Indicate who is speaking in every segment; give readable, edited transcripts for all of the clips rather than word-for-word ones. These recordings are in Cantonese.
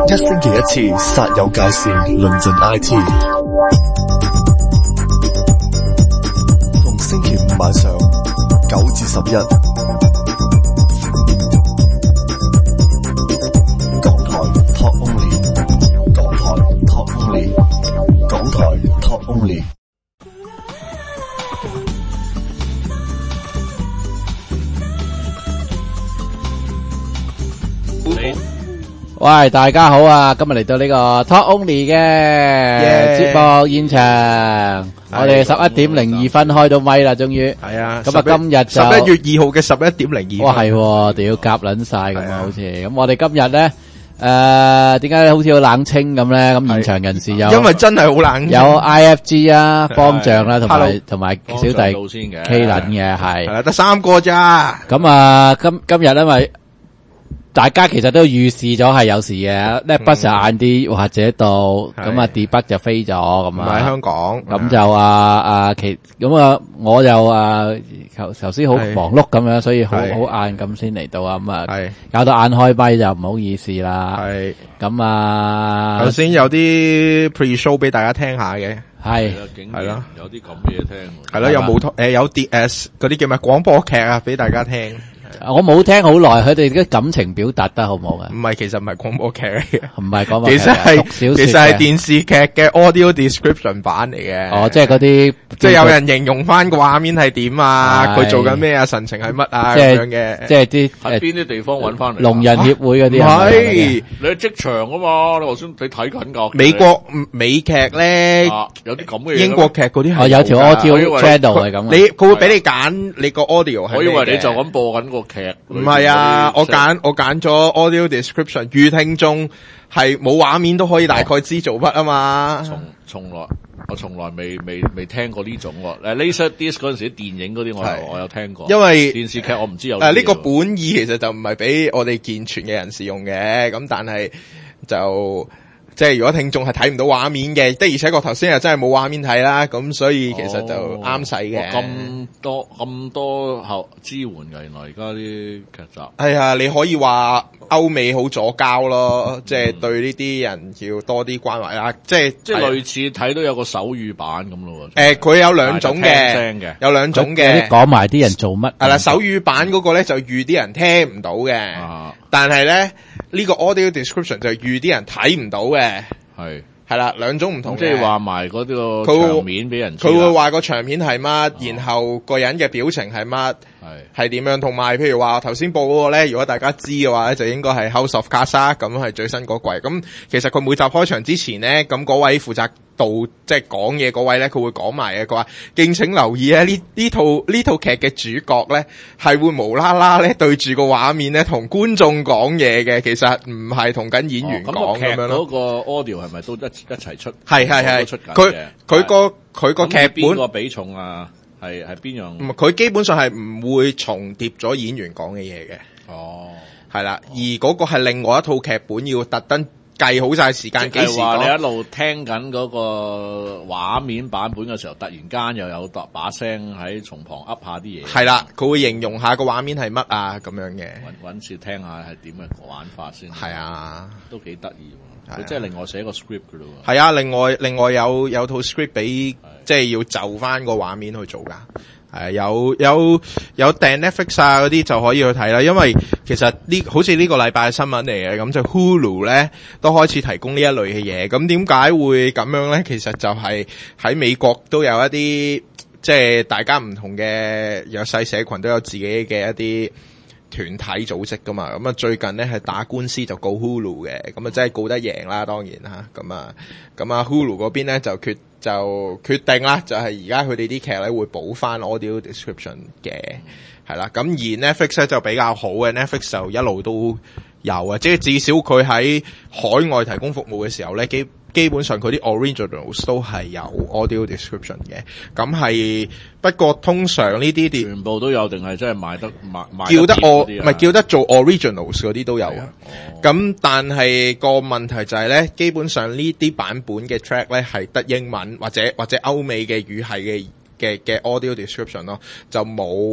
Speaker 1: 一星期一次，煞有介事，論盡 IT。逢星期五晚上9至11，港台 Talk Only， 港台 Talk Only， 港台 Talk Only。
Speaker 2: 喂，大家好啊！今日嚟到呢個 Talk Only 嘅節目現場，我哋11:02開到咪啦，終於
Speaker 3: 係啊！
Speaker 2: 咁啊，今日就
Speaker 3: 11月2號嘅11:02。
Speaker 2: 哇，係，屌夾撚晒咁啊，好似咁。我哋今日咧，點解好似好冷清咁咧？咁現場人士有，
Speaker 3: 因為真係好冷，
Speaker 2: 有 IFG 啊，方丈啦，同埋小弟 K 撚嘅，係
Speaker 3: 啦，得3個咋。
Speaker 2: 咁啊，今日因為大家其實都預示咗係有事嘅，Netbus就晏啲或者到，咁啊 Debug 就飛咗咁啊，
Speaker 3: 唔喺香港，
Speaker 2: 咁就我就頭先好忙碌咁樣，所以好晏咁先嚟到啊，咁啊搞到晏開咪就唔好意思啦。係咁啊，
Speaker 3: 頭先有啲 pre-show 俾大家聽下嘅，
Speaker 2: 係
Speaker 3: 咯，
Speaker 4: 有啲咁嘅嘢聽，
Speaker 3: 係咯，有冇有啲嗰啲叫咩廣播劇啊，俾大家聽。
Speaker 2: 我冇聽好耐，佢哋啲感情表達得好唔好啊？
Speaker 3: 唔係，其實唔係廣播劇嚟嘅，
Speaker 2: 唔係廣播劇，
Speaker 3: 其實係電視劇嘅 audio description 版嚟嘅。
Speaker 2: 哦，即係嗰啲，
Speaker 3: 即係有人形容翻個畫面係點啊，佢做緊咩啊，神情係乜啊咁樣嘅。
Speaker 2: 即係啲
Speaker 4: 喺邊啲地方揾翻嚟？
Speaker 2: 聾人協會嗰啲
Speaker 3: 啊？係
Speaker 4: 你喺職場啊嘛？你頭先你睇緊㗎。
Speaker 3: 美國美劇咧，
Speaker 4: 有啲咁嘅嘢。
Speaker 3: 英國劇嗰啲係
Speaker 2: 有條 audio channel 係咁。
Speaker 3: 佢會俾你揀你個 audio 係咩嘅。
Speaker 4: 我以為你就咁播緊個劇。
Speaker 3: 唔係啊，我揀咗 audio description， 預聽眾係冇畫面都可以大概知做乜啊嘛。
Speaker 4: 我從來未聽過呢種喎。Laserdisc 嗰陣時啲電影嗰啲我有聽過。
Speaker 3: 因為
Speaker 4: 電視劇我唔知有。
Speaker 3: 呢個本意其實就唔係俾我哋健全嘅人士用嘅，咁但係就。即係如果聽眾係睇唔到畫面嘅，的而且確頭先又真係冇畫面睇啦，咁所以其實就啱使嘅。
Speaker 4: 咁多後支援嘅，原來而家啲劇集。
Speaker 3: 係啊，你可以話歐美好左膠咯，即係對呢啲人要多啲關懷啦。即係
Speaker 4: 類似睇到有個手語版咁咯。
Speaker 3: 佢有兩種嘅，有兩種嘅。
Speaker 2: 講埋啲人做乜？
Speaker 3: 係啦，手語版嗰個咧就預啲人聽唔到嘅，但係咧。呢個 audio description 就預啲人睇唔到嘅，係啦，兩種唔同嘅。
Speaker 4: 即係話埋嗰啲個場面俾人，
Speaker 3: 佢會話個場面係乜，然後個人嘅表情係乜，係點樣，同埋譬如話頭先播嗰個咧，如果大家知嘅話咧，就應該係 House of Cards，咁係最新嗰季。咁其實佢每集開場之前咧，咁嗰位負責即係講嘢嗰位咧，佢會講埋嘅。佢話敬請留意啊，呢套劇嘅主角咧係會無啦啦咧對住個畫面咧同觀眾講嘢嘅，其實唔係同緊演員講咁樣咯。
Speaker 4: 嗰個 audio 係咪都一齊出？
Speaker 3: 係
Speaker 4: 出緊嘅。
Speaker 3: 佢個劇本
Speaker 4: 邊個比重啊？係邊樣？
Speaker 3: 唔係，佢基本上係唔會重疊咗演員講嘅嘢嘅。
Speaker 4: 哦，
Speaker 3: 係啦，而嗰個係另外一套劇本，要特登計好晒時間幾時講。
Speaker 4: 你一路聽緊嗰個畫面版本嘅時候，突然間又有把聲喺從旁噏下啲嘢。
Speaker 3: 係啦，佢會形容下個畫面係乜啊咁樣嘅。
Speaker 4: 搵次聽下係點嘅玩法先。
Speaker 3: 係啊，
Speaker 4: 都幾得意。佢即係另外寫個 script 噶咯。
Speaker 3: 係啊，另外有套 script 俾，即係要就翻個畫面去做噶。係有訂 Netflix 啊嗰啲就可以去睇啦，因為其實好似呢個禮拜嘅新聞嚟嘅，咁就 Hulu 咧都開始提供呢一類嘅嘢。咁點解會咁樣咧？其實就係喺美國都有一啲，即係大家唔同嘅弱勢社群都有自己嘅一啲團體組織噶嘛。咁啊最近咧係打官司就告 Hulu 嘅，咁啊真係告得贏啦，當然吓。咁啊 Hulu 嗰邊咧就決定啦，就係而家佢哋啲劇咧會補翻 audio description 嘅，係啦。咁而 Netflix 咧就比較好嘅，Netflix 就一路都有啊，即係至少佢喺海外提供服務嘅時候咧，基本上佢啲 originals 都係有 audio description 嘅。咁係不過通常呢啲
Speaker 4: 全部都有定係真係賣得
Speaker 3: 叫得唔係叫得做 originals 嗰啲都有啊。咁但係個問題就係咧，基本上呢啲版本嘅 track 咧係得英文或者歐美嘅語系嘅 audio description 咯，就冇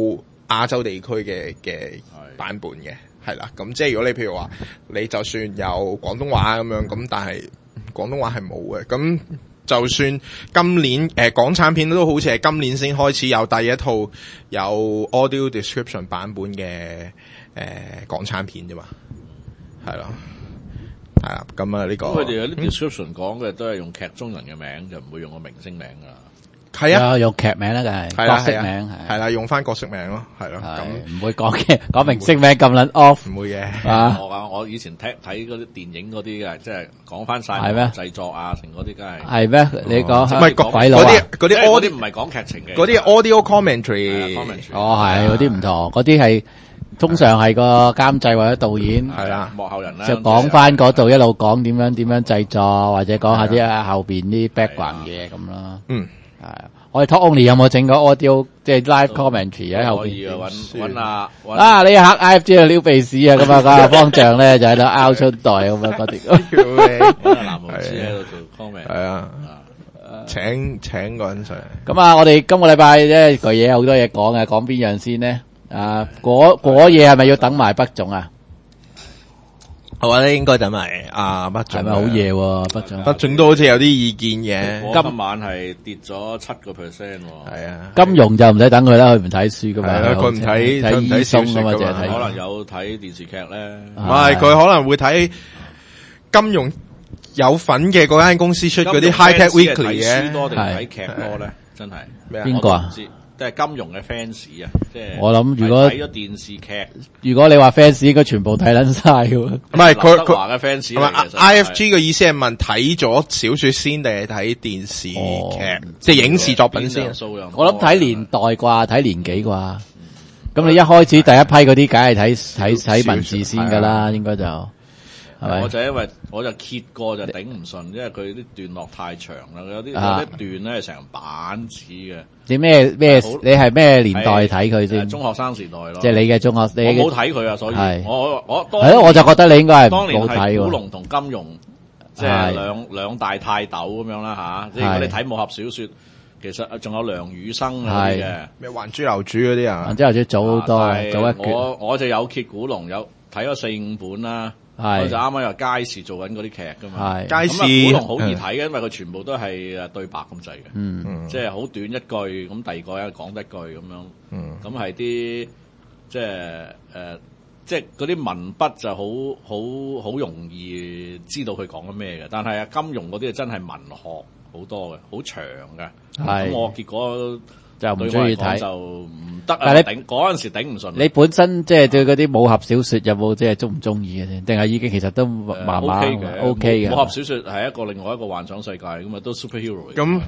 Speaker 3: 亞洲地區嘅版本嘅，係啦。咁即係如果你譬如話你就算有廣東話咁樣，咁但係廣東話係冇嘅。咁就算今年港產片都好似係今年先開始有第一套有 audio description 版本嘅港產片啫嘛，係咯。係啦，咁啊呢個
Speaker 4: 佢哋有啲 description 講嘅都係用劇中人嘅名，就唔會用個明星名噶啦。
Speaker 3: 係啊，
Speaker 2: 用劇名啦，梗係角色名
Speaker 3: 係啦，用翻角色名咯，係咯，咁
Speaker 2: 唔會講明星名咁撚 off，
Speaker 3: 唔會嘅。
Speaker 4: 啊，我以前睇嗰啲電影嗰啲嘅，即係講翻晒製作啊，成嗰啲梗係。
Speaker 2: 係咩？你講
Speaker 3: 唔係
Speaker 2: 鬼佬啊？
Speaker 3: 嗰啲
Speaker 4: 唔係講劇情嘅，
Speaker 3: 嗰啲 audio commentary。
Speaker 2: 哦，係嗰啲唔同，嗰啲係通常係個監製或者導演
Speaker 3: 係啦，
Speaker 4: 幕後人啦，
Speaker 2: 就講翻嗰度一路講點樣製作，或者講下啲後邊啲 background 嘢咁咯。
Speaker 3: 嗯。
Speaker 2: 係，我哋 Talk Only 有冇整過 audio 即係 live commentary 喺後邊？
Speaker 4: 可以啊，揾
Speaker 2: 啊！你黑 IFG 撩鼻屎啊！咁啊，個方丈咧就喺度拗出袋咁啊，嗰啲。
Speaker 4: 揾藍毛師喺度做 comment。
Speaker 3: 係啊，請個人上嚟。
Speaker 2: 咁啊，我哋今個禮拜咧個嘢好多嘢講嘅，講邊樣先呢？啊，果嘢係咪要等埋北總啊？
Speaker 3: 我覺得應該等埋北總。
Speaker 2: 係咪好夜喎？北總。
Speaker 3: 北總都好似有啲意見嘅。
Speaker 4: 今晚係跌咗7%。
Speaker 3: 係啊。
Speaker 2: 金融就唔使等佢啦，佢唔睇書噶嘛。
Speaker 3: 係啦，佢唔睇
Speaker 2: 小說噶嘛，淨係睇。
Speaker 4: 可能有睇電視劇咧。
Speaker 3: 唔係，佢可能會睇金融有份嘅嗰間公司出嗰啲 High Tech Weekly 嘅。
Speaker 4: 睇書多定睇劇多咧？真係。
Speaker 2: 邊個啊？
Speaker 4: 即係金融嘅 fans 啊，即係
Speaker 2: 我諗如果
Speaker 4: 睇咗電視劇，
Speaker 2: 如果你話 fans 應該全部睇撚晒嘅。唔
Speaker 3: 係
Speaker 4: 劉德華嘅 fans 嚟嘅。
Speaker 3: IFG 嘅意思係問睇咗小說先定係睇電視劇，即係影視作品先。
Speaker 2: 我諗睇年代啩，睇年紀啩。咁你一開始第一批嗰啲，梗係睇文字先噶啦，應該就係咪？
Speaker 4: 我就因為我就揭過就頂唔順，因為佢啲段落太長啦，有啲段咧係成板紙嘅。你
Speaker 2: 咩？你係咩年代睇佢先？
Speaker 4: 中學生時代咯。
Speaker 2: 即係你嘅中學，你
Speaker 4: 我冇睇佢啊，所以我
Speaker 2: 係咯，我就覺得你應該係
Speaker 4: 當年
Speaker 2: 冇睇喎。
Speaker 4: 古龍同金庸即係兩大泰斗咁樣啦吓。即係如果你睇武俠小說，其實仲有梁羽生嗰啲嘅。
Speaker 3: 咩還珠樓主嗰啲啊？
Speaker 2: 還珠樓主早好多，早一橛。
Speaker 4: 我就有揭古龍，有睇咗4-5本啦。我就啱啱又街市做緊嗰啲劇噶嘛，
Speaker 3: 街市
Speaker 4: 古龍好易睇嘅，因為佢全部都係對白咁滯嘅，即係好短一句，咁第二個講一句咁樣，咁係啲即係嗰啲文筆就好容易知道佢講緊咩嘅，但係啊金庸嗰啲真係文學好多嘅，好長嘅，咁我結果
Speaker 2: 就唔中意睇，
Speaker 4: 就唔得啊！
Speaker 2: 但係
Speaker 4: 你嗰陣時頂唔順。你
Speaker 2: 本身即係對嗰啲武俠小說有冇即係中唔中意嘅先？定係已經其實都麻麻 OK 嘅。
Speaker 4: 武俠小說係另外一個幻想世界咁啊，都 superhero。
Speaker 3: 咁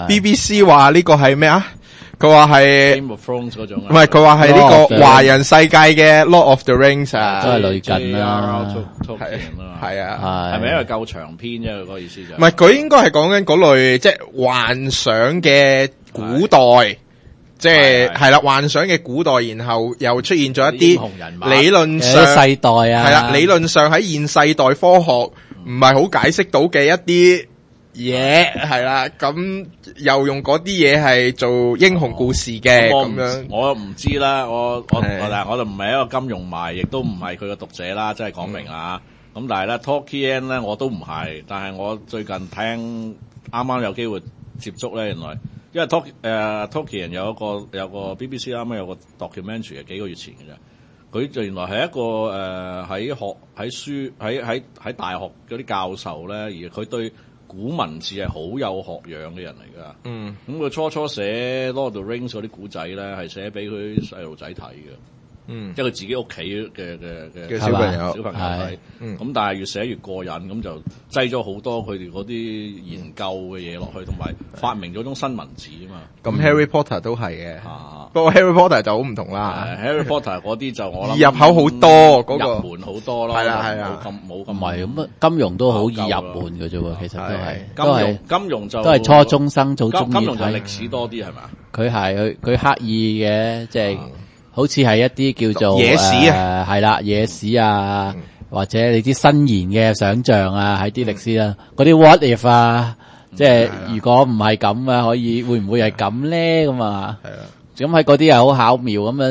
Speaker 3: BBC 話呢個係咩啊？佢話係
Speaker 4: Game of Thrones 嗰種。唔
Speaker 3: 係，佢話係呢個華人世界嘅 Lord of the Rings 啊，
Speaker 2: 都係類近啦。
Speaker 3: 係啊，
Speaker 4: 係咪因為夠長篇啫？佢個意思就
Speaker 3: 唔係，佢應該係講緊嗰類即係幻想嘅古代。即係啦，幻想嘅古代，然後又出現咗一啲理論上
Speaker 2: 世代啊，
Speaker 3: 係啦，理論上喺現世代科學唔係好解釋到嘅一啲嘢，係啦，咁又用嗰啲嘢係做英雄故事嘅咁樣，
Speaker 4: 我唔知啦，但係我就唔係一個金融迷，亦都唔係佢嘅讀者啦，即係講明啊。咁但係咧 Tolkien 咧我都唔係，但係我最近聽啱啱有機會接觸咧，原來。因為Tolkien 有個 BBC 啱啱有個 documentary 係幾個月前嘅啫，佢就原來係一個喺大學嗰啲教授咧，而佢對古文字係好有學養嘅人嚟噶。咁佢初寫 Lord of the Rings 嗰啲古仔咧，係寫俾佢細路仔睇嘅。即係佢自己屋企嘅
Speaker 3: 小朋友
Speaker 4: 睇，咁但係越寫越過癮，咁就擠咗好多佢哋嗰啲研究嘅嘢落去，同埋發明咗種新文字啊嘛。
Speaker 3: 咁 Harry Potter 都係嘅，不過 Harry Potter 就好唔同啦。
Speaker 4: Harry Potter 嗰啲就我諗
Speaker 3: 易入口好多，嗰個
Speaker 4: 入門好多咯。係啊，冇咁
Speaker 2: 唔係咁啊，金融都好易入門嘅啫喎，其實都係
Speaker 4: 金融就
Speaker 2: 都係初中生做中意睇。
Speaker 4: 金融就歷史多啲係嘛？
Speaker 2: 佢係佢刻意嘅，即係。好似係一啲叫做
Speaker 3: 野史啊，
Speaker 2: 係啦，野史啊，或者你啲新言嘅想像啊，喺啲歷史啊，嗰啲 what if 啊，即係如果唔係咁啊，會唔會係咁咧？咁啊，咁喺嗰啲係好巧妙咁啊，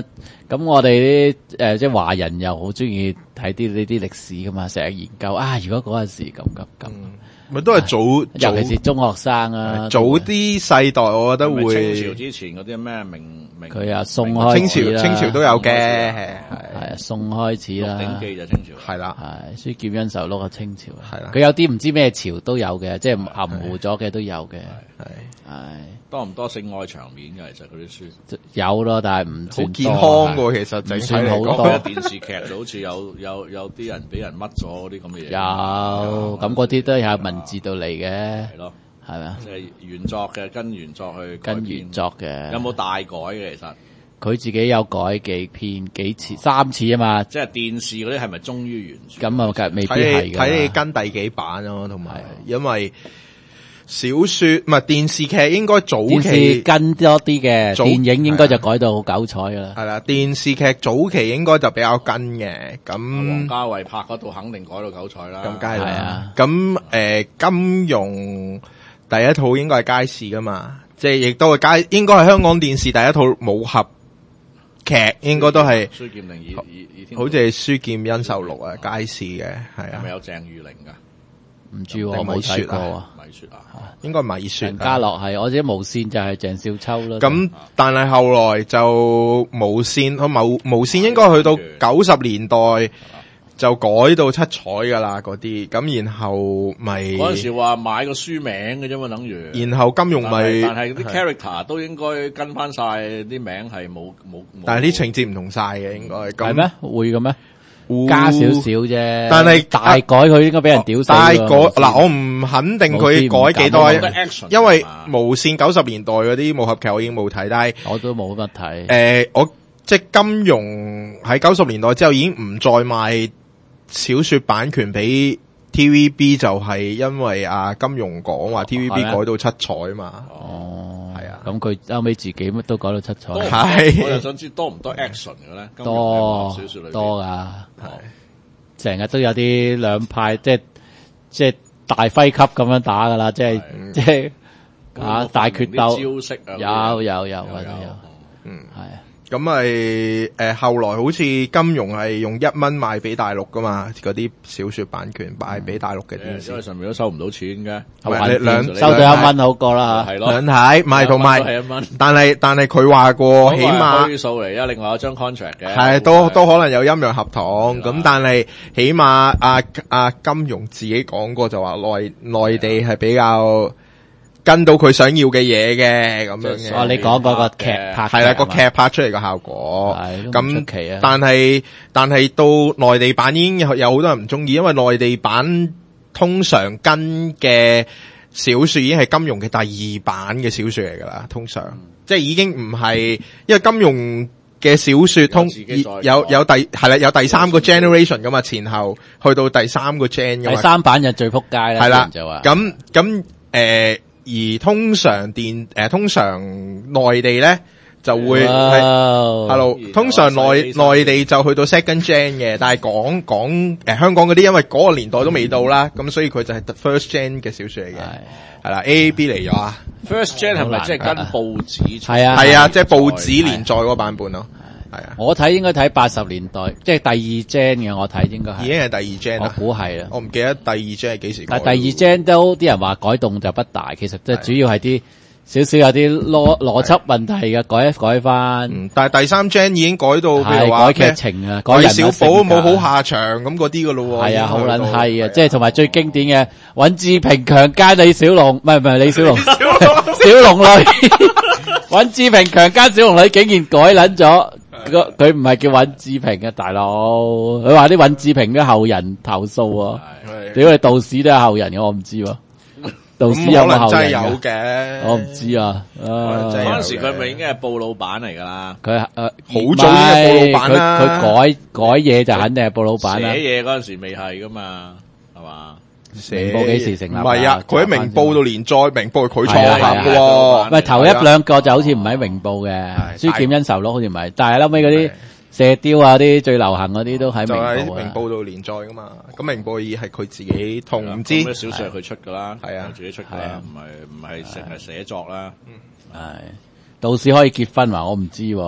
Speaker 2: 咁我哋啲即係華人又好中意睇啲呢啲歷史噶嘛，成日研究啊，如果嗰陣時咁，
Speaker 3: 咪都係早，
Speaker 2: 尤其是中學生啊，
Speaker 3: 早啲世代，我覺得會
Speaker 4: 清朝之前嗰啲咩明
Speaker 2: 佢啊宋開始啦，
Speaker 3: 清朝都有嘅，係
Speaker 2: 啊宋開始啦，
Speaker 4: 鹿鼎記就清朝，
Speaker 3: 係啦，
Speaker 2: 係書劍恩仇錄啊清朝，
Speaker 3: 係啦，
Speaker 2: 佢有啲唔知咩朝都有嘅，即係含糊咗嘅都有嘅，係
Speaker 4: 多唔多性愛場面嘅？其實嗰啲書
Speaker 2: 有咯，但係唔
Speaker 3: 好
Speaker 2: 算
Speaker 3: 健康喎，其實整體嚟講，
Speaker 2: 好多
Speaker 4: 電視劇就好似有啲人俾人mất咗嗰啲咁嘅嘢，
Speaker 2: 有咁嗰啲都有文字到嚟嘅，
Speaker 4: 係咯，
Speaker 2: 係咪啊？
Speaker 4: 即係原作嘅，跟原作去
Speaker 2: 跟原作嘅，
Speaker 4: 有冇大改嘅？其實
Speaker 2: 佢自己有改幾次3次啊嘛，
Speaker 4: 即係電視嗰啲係咪忠於原著？
Speaker 2: 咁啊，未必係嘅。
Speaker 3: 睇你跟第幾版咯，同埋因為小說唔係電視劇應該早
Speaker 2: 電視
Speaker 3: 期
Speaker 2: 跟多啲嘅，電影應該就改到好韭彩噶啦。
Speaker 3: 係啦，電視劇早期應該就比較跟嘅，咁
Speaker 4: 王家衛拍嗰度肯定改到韭彩啦。
Speaker 3: 咁梗係
Speaker 2: 係
Speaker 3: 啦
Speaker 2: 啊。
Speaker 3: 咁金庸第一套應該係街市噶嘛，即係亦都係應該係香港電視第一套武俠劇，應該都係
Speaker 4: 書劍定倚天，
Speaker 3: 好似係書劍恩仇錄啊，街市嘅係啊
Speaker 4: 係咪，有鄭裕玲噶？
Speaker 2: 唔知我冇睇過啊。
Speaker 4: 米雪啊，
Speaker 3: 應該米雪
Speaker 2: 陳家樂係，我知無線就係鄭少秋啦。
Speaker 3: 咁但係後來就無線，無線應該去到90年代就改到七彩噶啦嗰啲，咁然後咪
Speaker 4: 嗰陣時話買個書名嘅啫嘛，等於。
Speaker 3: 然後金庸咪，
Speaker 4: 但係啲 character 都應該跟翻晒啲名係冇，
Speaker 3: 但係啲情節唔同晒嘅應該。
Speaker 2: 係咩？會嘅咩？加少少啫，
Speaker 3: 但係
Speaker 2: 大改佢應該俾人屌死。
Speaker 3: 大改嗱，我唔肯定佢改幾多，因為無線90年代嗰啲武俠劇我已經冇睇，但係
Speaker 2: 我都冇乜睇。
Speaker 3: 我即係金庸喺90年代之後已經唔再賣小說版權俾 TVB， 就係因為金庸講話 TVB 改到七彩嘛。
Speaker 2: 哦，
Speaker 3: 係啊，
Speaker 2: 咁佢後尾自己乜都改到七彩。
Speaker 3: 係，
Speaker 4: 我又想知多唔多 action 嘅咧？
Speaker 2: 多
Speaker 4: 小說裏
Speaker 2: 多噶，成日都有啲兩派，即係大輝級咁樣打噶啦，即係大決鬥
Speaker 4: 招式啊，
Speaker 2: 有，係啊。
Speaker 3: 咁咪後來好似金庸係用1蚊賣俾大陸噶嘛，嗰啲小說版權賣俾大陸嘅電視，
Speaker 4: 因為上面都收唔到錢嘅，
Speaker 2: 收到1蚊好過啦，
Speaker 4: 係咯，
Speaker 3: 兩睇賣同埋
Speaker 4: 係1蚊，
Speaker 3: 但係佢話過起碼
Speaker 4: 虛數嚟啊，另外有張 contract 嘅，
Speaker 3: 係都可能有陰陽合同，咁但係起碼阿金庸自己講過就話內地係比較跟到佢想要嘅嘢嘅咁樣嘅。
Speaker 2: 哦，你講嗰個劇拍
Speaker 3: 係啦，個劇拍出嚟個效果咁
Speaker 2: 出奇啊。
Speaker 3: 但係到內地版已經有好多人唔中意，因為內地版通常跟嘅小說已經係金庸嘅第2版嘅小說嚟噶啦，通常即係已經唔係，因為金庸嘅小說有第3個 generation 噶嘛，前後去到第3個 gen 噶嘛。
Speaker 2: 第3版就最撲街啦，
Speaker 3: 係啦，
Speaker 2: 就話
Speaker 3: 咁而通常內地咧就會係通常內地就去到 second gen 嘅，但係講香港嗰啲，因為嗰個年代都未到啦，咁所以佢就係 first gen 嘅小說嚟嘅，係啦 AAB 嚟咗啊。
Speaker 4: First gen 係咪即係跟報紙？
Speaker 2: 係
Speaker 3: 啊，即係報紙連載嗰個版本咯。係啊，
Speaker 2: 我睇應該睇80年代，即係第2 gen 嘅，我睇應該係
Speaker 3: 已經係第2 gen 啦。
Speaker 2: 我估係啦，
Speaker 3: 我唔記得第2 gen 係幾時。
Speaker 2: 但係第2 gen 都啲人話改動就不大，其實即係主要係啲少少有啲邏輯問題嘅改翻。
Speaker 3: 但係第3 gen 已經改到譬如話
Speaker 2: 改劇情啊，改
Speaker 3: 韋小寶冇好下場咁嗰啲噶咯。
Speaker 2: 係啊，好撚係啊，即係同埋最經典嘅尹志平強姦李小龍，唔係李小龍，小龍女，尹志平強姦小龍女竟然改撚咗。佢唔係叫尹志平嘅大佬，佢話啲尹志平啲後人投訴啊，屌你道士都有後人嘅，我唔知喎，道士有冇後人
Speaker 3: 有嘅，
Speaker 2: 我唔知啊。
Speaker 4: 嗰陣時佢咪應該係布老闆嚟噶啦，
Speaker 2: 佢
Speaker 3: 好早嘅布老闆啦，
Speaker 2: 佢改嘢就肯定係布老闆啦。
Speaker 4: 寫嘢嗰陣時未係噶嘛，係嘛？
Speaker 2: 明報幾時成立？
Speaker 3: 唔係啊，佢喺明報度連載，明報係佢創立嘅喎。
Speaker 2: 唔係頭1-2個就好似唔喺明報嘅，書劍恩仇錄好似唔係，但係後尾嗰啲射雕啊啲最流行嗰啲都喺明報啊。就喺
Speaker 3: 明報度連載噶嘛，咁明報已係佢自己同唔知
Speaker 4: 咩小說係佢出噶啦，
Speaker 3: 係啊，
Speaker 4: 自己出噶啦，唔係成日寫作啦。
Speaker 2: 係道士可以結婚話我唔知喎。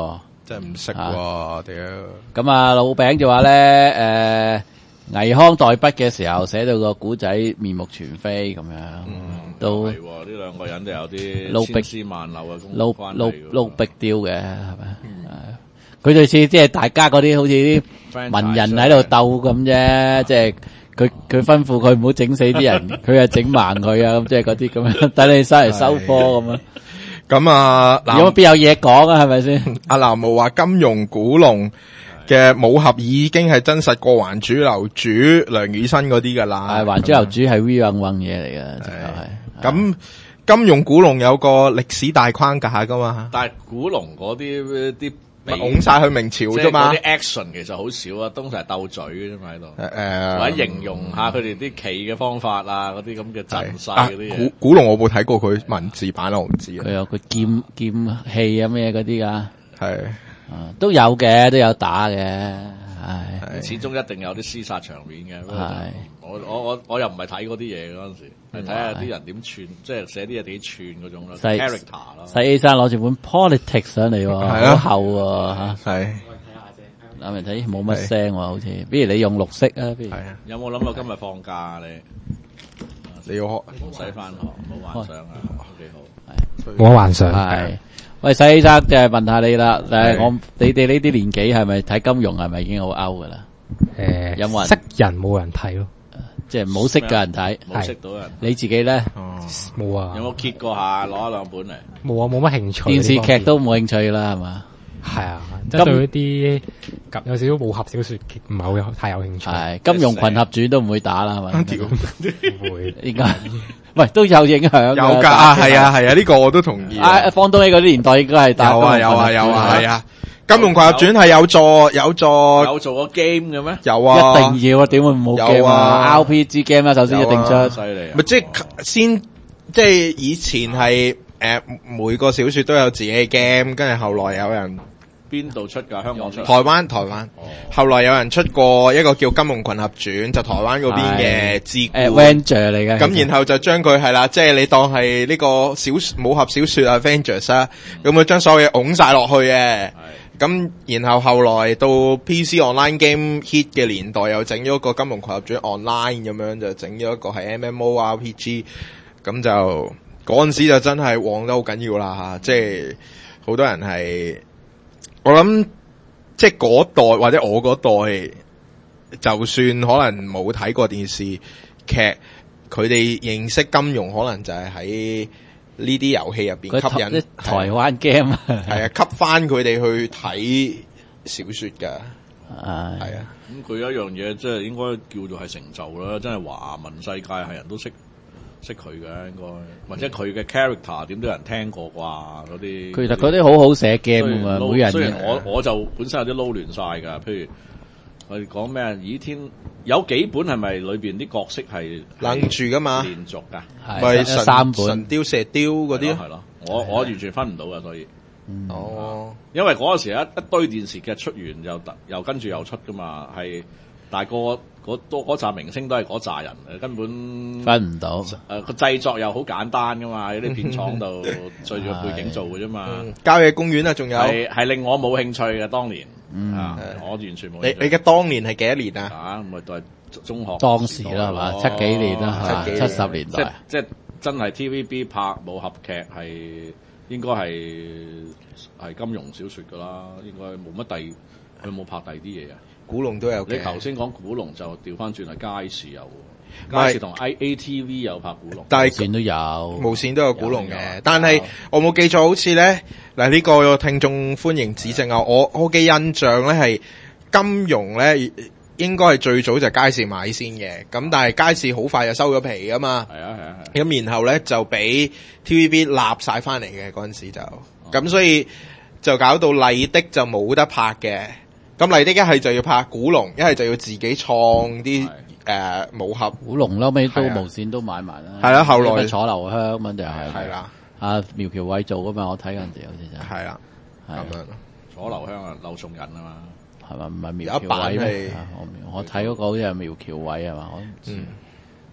Speaker 3: 真係唔識喎，屌！
Speaker 2: 咁啊，老餅就話咧，倪匡代筆嘅時候寫到個古仔面目全非咁樣，都
Speaker 4: 係喎，呢兩個人都有啲
Speaker 2: 撈逼
Speaker 4: 千絲萬縷嘅
Speaker 2: 撈
Speaker 4: 關係喎
Speaker 2: 撈逼雕嘅係咪？佢類似即係大家嗰啲好似啲文人喺度鬥咁啫，即係佢吩咐佢唔好整死啲人，佢又整盲佢啊，咁即係嗰啲咁樣，等你翻嚟收科咁樣。
Speaker 3: 咁啊，
Speaker 2: 有邊有嘢講啊？係咪先？
Speaker 3: 阿南無話金庸古龍嘅武俠已經係真實過還珠樓主梁羽生嗰啲噶啦。
Speaker 2: 係還珠樓主係 V 運嘢嚟嘅，就係。
Speaker 3: 咁金庸古龍有個歷史大框架噶嘛，
Speaker 4: 但係古龍嗰啲
Speaker 3: 咪拱晒去明朝啫嘛。
Speaker 4: 即係嗰啲 action 其實好少啊，通常係鬥嘴嘅啫嘛喺度。或者形容下佢哋啲棋嘅方法啊，嗰啲咁嘅陣勢嗰啲嘢。
Speaker 3: 古龍我冇睇過佢文字版啦，我唔知。
Speaker 2: 佢有個劍氣啊咩嗰啲噶，
Speaker 3: 係
Speaker 2: 都有嘅，都有打嘅，係
Speaker 4: 始終一定有啲廝殺場面嘅。我又唔係睇嗰啲嘢嗰陣時，係睇下啲人點串，即係寫啲嘢幾串嗰種咯 ，character 咯。
Speaker 2: 細 A 生攞住本 politics 上嚟喎，好厚喎嚇。
Speaker 3: 係。
Speaker 2: 啱嚟睇冇乜聲喎，好似。不如你用綠色啊，不如。
Speaker 4: 有冇諗過今日放假啊？
Speaker 3: 你要學
Speaker 4: 唔使翻學，冇幻想啊，都幾好。
Speaker 5: 冇幻想。
Speaker 2: 係。喂，細 A 生即係問下你啦，你哋呢啲年紀係咪睇金庸係咪已經好 out 噶啦？有冇人
Speaker 5: 識人冇人睇咯？
Speaker 2: 即係冇識嘅人睇，
Speaker 4: 冇識到人。
Speaker 2: 你自己咧？
Speaker 5: 冇啊。
Speaker 4: 有冇揭過下攞一兩本嚟？
Speaker 5: 冇啊，冇乜興趣。
Speaker 2: 電視劇都冇興趣啦，係嘛？
Speaker 5: 係啊，即係對啲有少少武俠小說唔係好太有興趣。
Speaker 2: 係金庸群俠傳都唔會打啦，係嘛？
Speaker 5: 唔會，
Speaker 2: 應該喂都有影響。
Speaker 3: 有噶，係啊，呢個我都同意。
Speaker 2: 方東起嗰啲年代應該係打。
Speaker 3: 有啊，係啊。金庸群俠傳係有做
Speaker 4: 過 game 嘅咩？
Speaker 3: 有啊，
Speaker 2: 一定要啊，點會冇 game 啊 ？RPG game 啊，首先一定出。
Speaker 4: 犀利啊！
Speaker 3: 咪即係以前係每個小說都有自己嘅 game， 跟住後來有人
Speaker 4: 邊度出㗎？香港出？
Speaker 3: 台灣。後來有人出過一個叫《金庸群俠傳》，就台灣嗰邊嘅自古
Speaker 2: Avenger 嚟嘅。
Speaker 3: 咁然後就將佢係啦，即係你當係呢個武俠小說 Avengers 啦，咁佢將所有嘢拱晒落去嘅。咁然後後來到 PC online game hit 嘅年代，又整咗個《金庸群俠傳 online》咁樣，就整咗一個係 MMORPG，咁就嗰陣時就真係旺得好緊要啦吓，即係好多人係，我諗即係嗰代或者我嗰代，就算可能冇睇過電視劇，佢哋認識金庸可能就係喺呢啲遊戲入邊吸引
Speaker 2: 台灣 game
Speaker 3: 係啊，吸翻佢哋去睇小說噶，係啊。
Speaker 4: 咁佢有一樣嘢，即係應該叫做係成就啦，真係華文世界係人都識佢嘅，應該或者佢嘅 character 點都有人聽過啩嗰啲。其實
Speaker 2: 嗰啲好好寫 game 噶嘛，每人。
Speaker 4: 雖然我就本身有啲撈亂晒噶，譬如我哋講咩倚天有幾本係咪裏邊啲角色係
Speaker 3: 愣住噶嘛？
Speaker 4: 連續噶，
Speaker 3: 咪
Speaker 2: 3本
Speaker 3: 神雕射雕嗰啲
Speaker 4: 係咯。我完全分唔到噶，所以
Speaker 3: 因
Speaker 4: 為嗰陣時一堆電視劇出完又跟住又出噶嘛，係大個嗰扎明星都係嗰扎人，根本
Speaker 2: 分唔到。
Speaker 4: 個製作又好簡單噶嘛，喺啲片廠度對住個背景做嘅啫嘛。
Speaker 3: 郊野公園啊，仲有
Speaker 4: 係令我冇興趣嘅當年。我完全冇。
Speaker 3: 你嘅當年係幾多年啊？
Speaker 4: 咁咪都係中學
Speaker 2: 當時啦，係嘛？70幾年啦，70年代。
Speaker 4: 即係真係 TVB 拍武俠劇係應該係金庸小說噶啦，應該冇乜佢冇拍第二啲嘢啊。
Speaker 3: 古龍都有嘅。
Speaker 4: 你頭先講古龍就調翻轉係街視有，街視同 ATV 有拍古龍，
Speaker 3: 但係
Speaker 2: 無線都有，
Speaker 3: 無線都有古龍嘅。但係我冇記錯，好似咧嗱呢個聽眾歡迎指正啊！我嘅印象咧係金庸咧應該係最早就街視買先嘅，咁但係街視好快就收咗皮噶嘛。
Speaker 4: 係啊。
Speaker 3: 咁然後咧就俾 TVB 立晒翻嚟嘅嗰陣時就，咁所以就搞到麗的就冇得拍嘅。咁麗的一係就要拍古龍，一係就要自己創啲武俠。
Speaker 2: 古龍後尾都無線都買埋啦。
Speaker 3: 係啦，後來
Speaker 2: 楚留香咁就係
Speaker 3: 啦。
Speaker 2: 苗僑偉做噶嘛，我睇嗰陣時好似就
Speaker 3: 係啦，咁樣。
Speaker 4: 楚留香啊，劉松仁啊嘛，
Speaker 2: 係咪唔係苗僑偉咩？我睇嗰個好似係苗僑偉係嘛？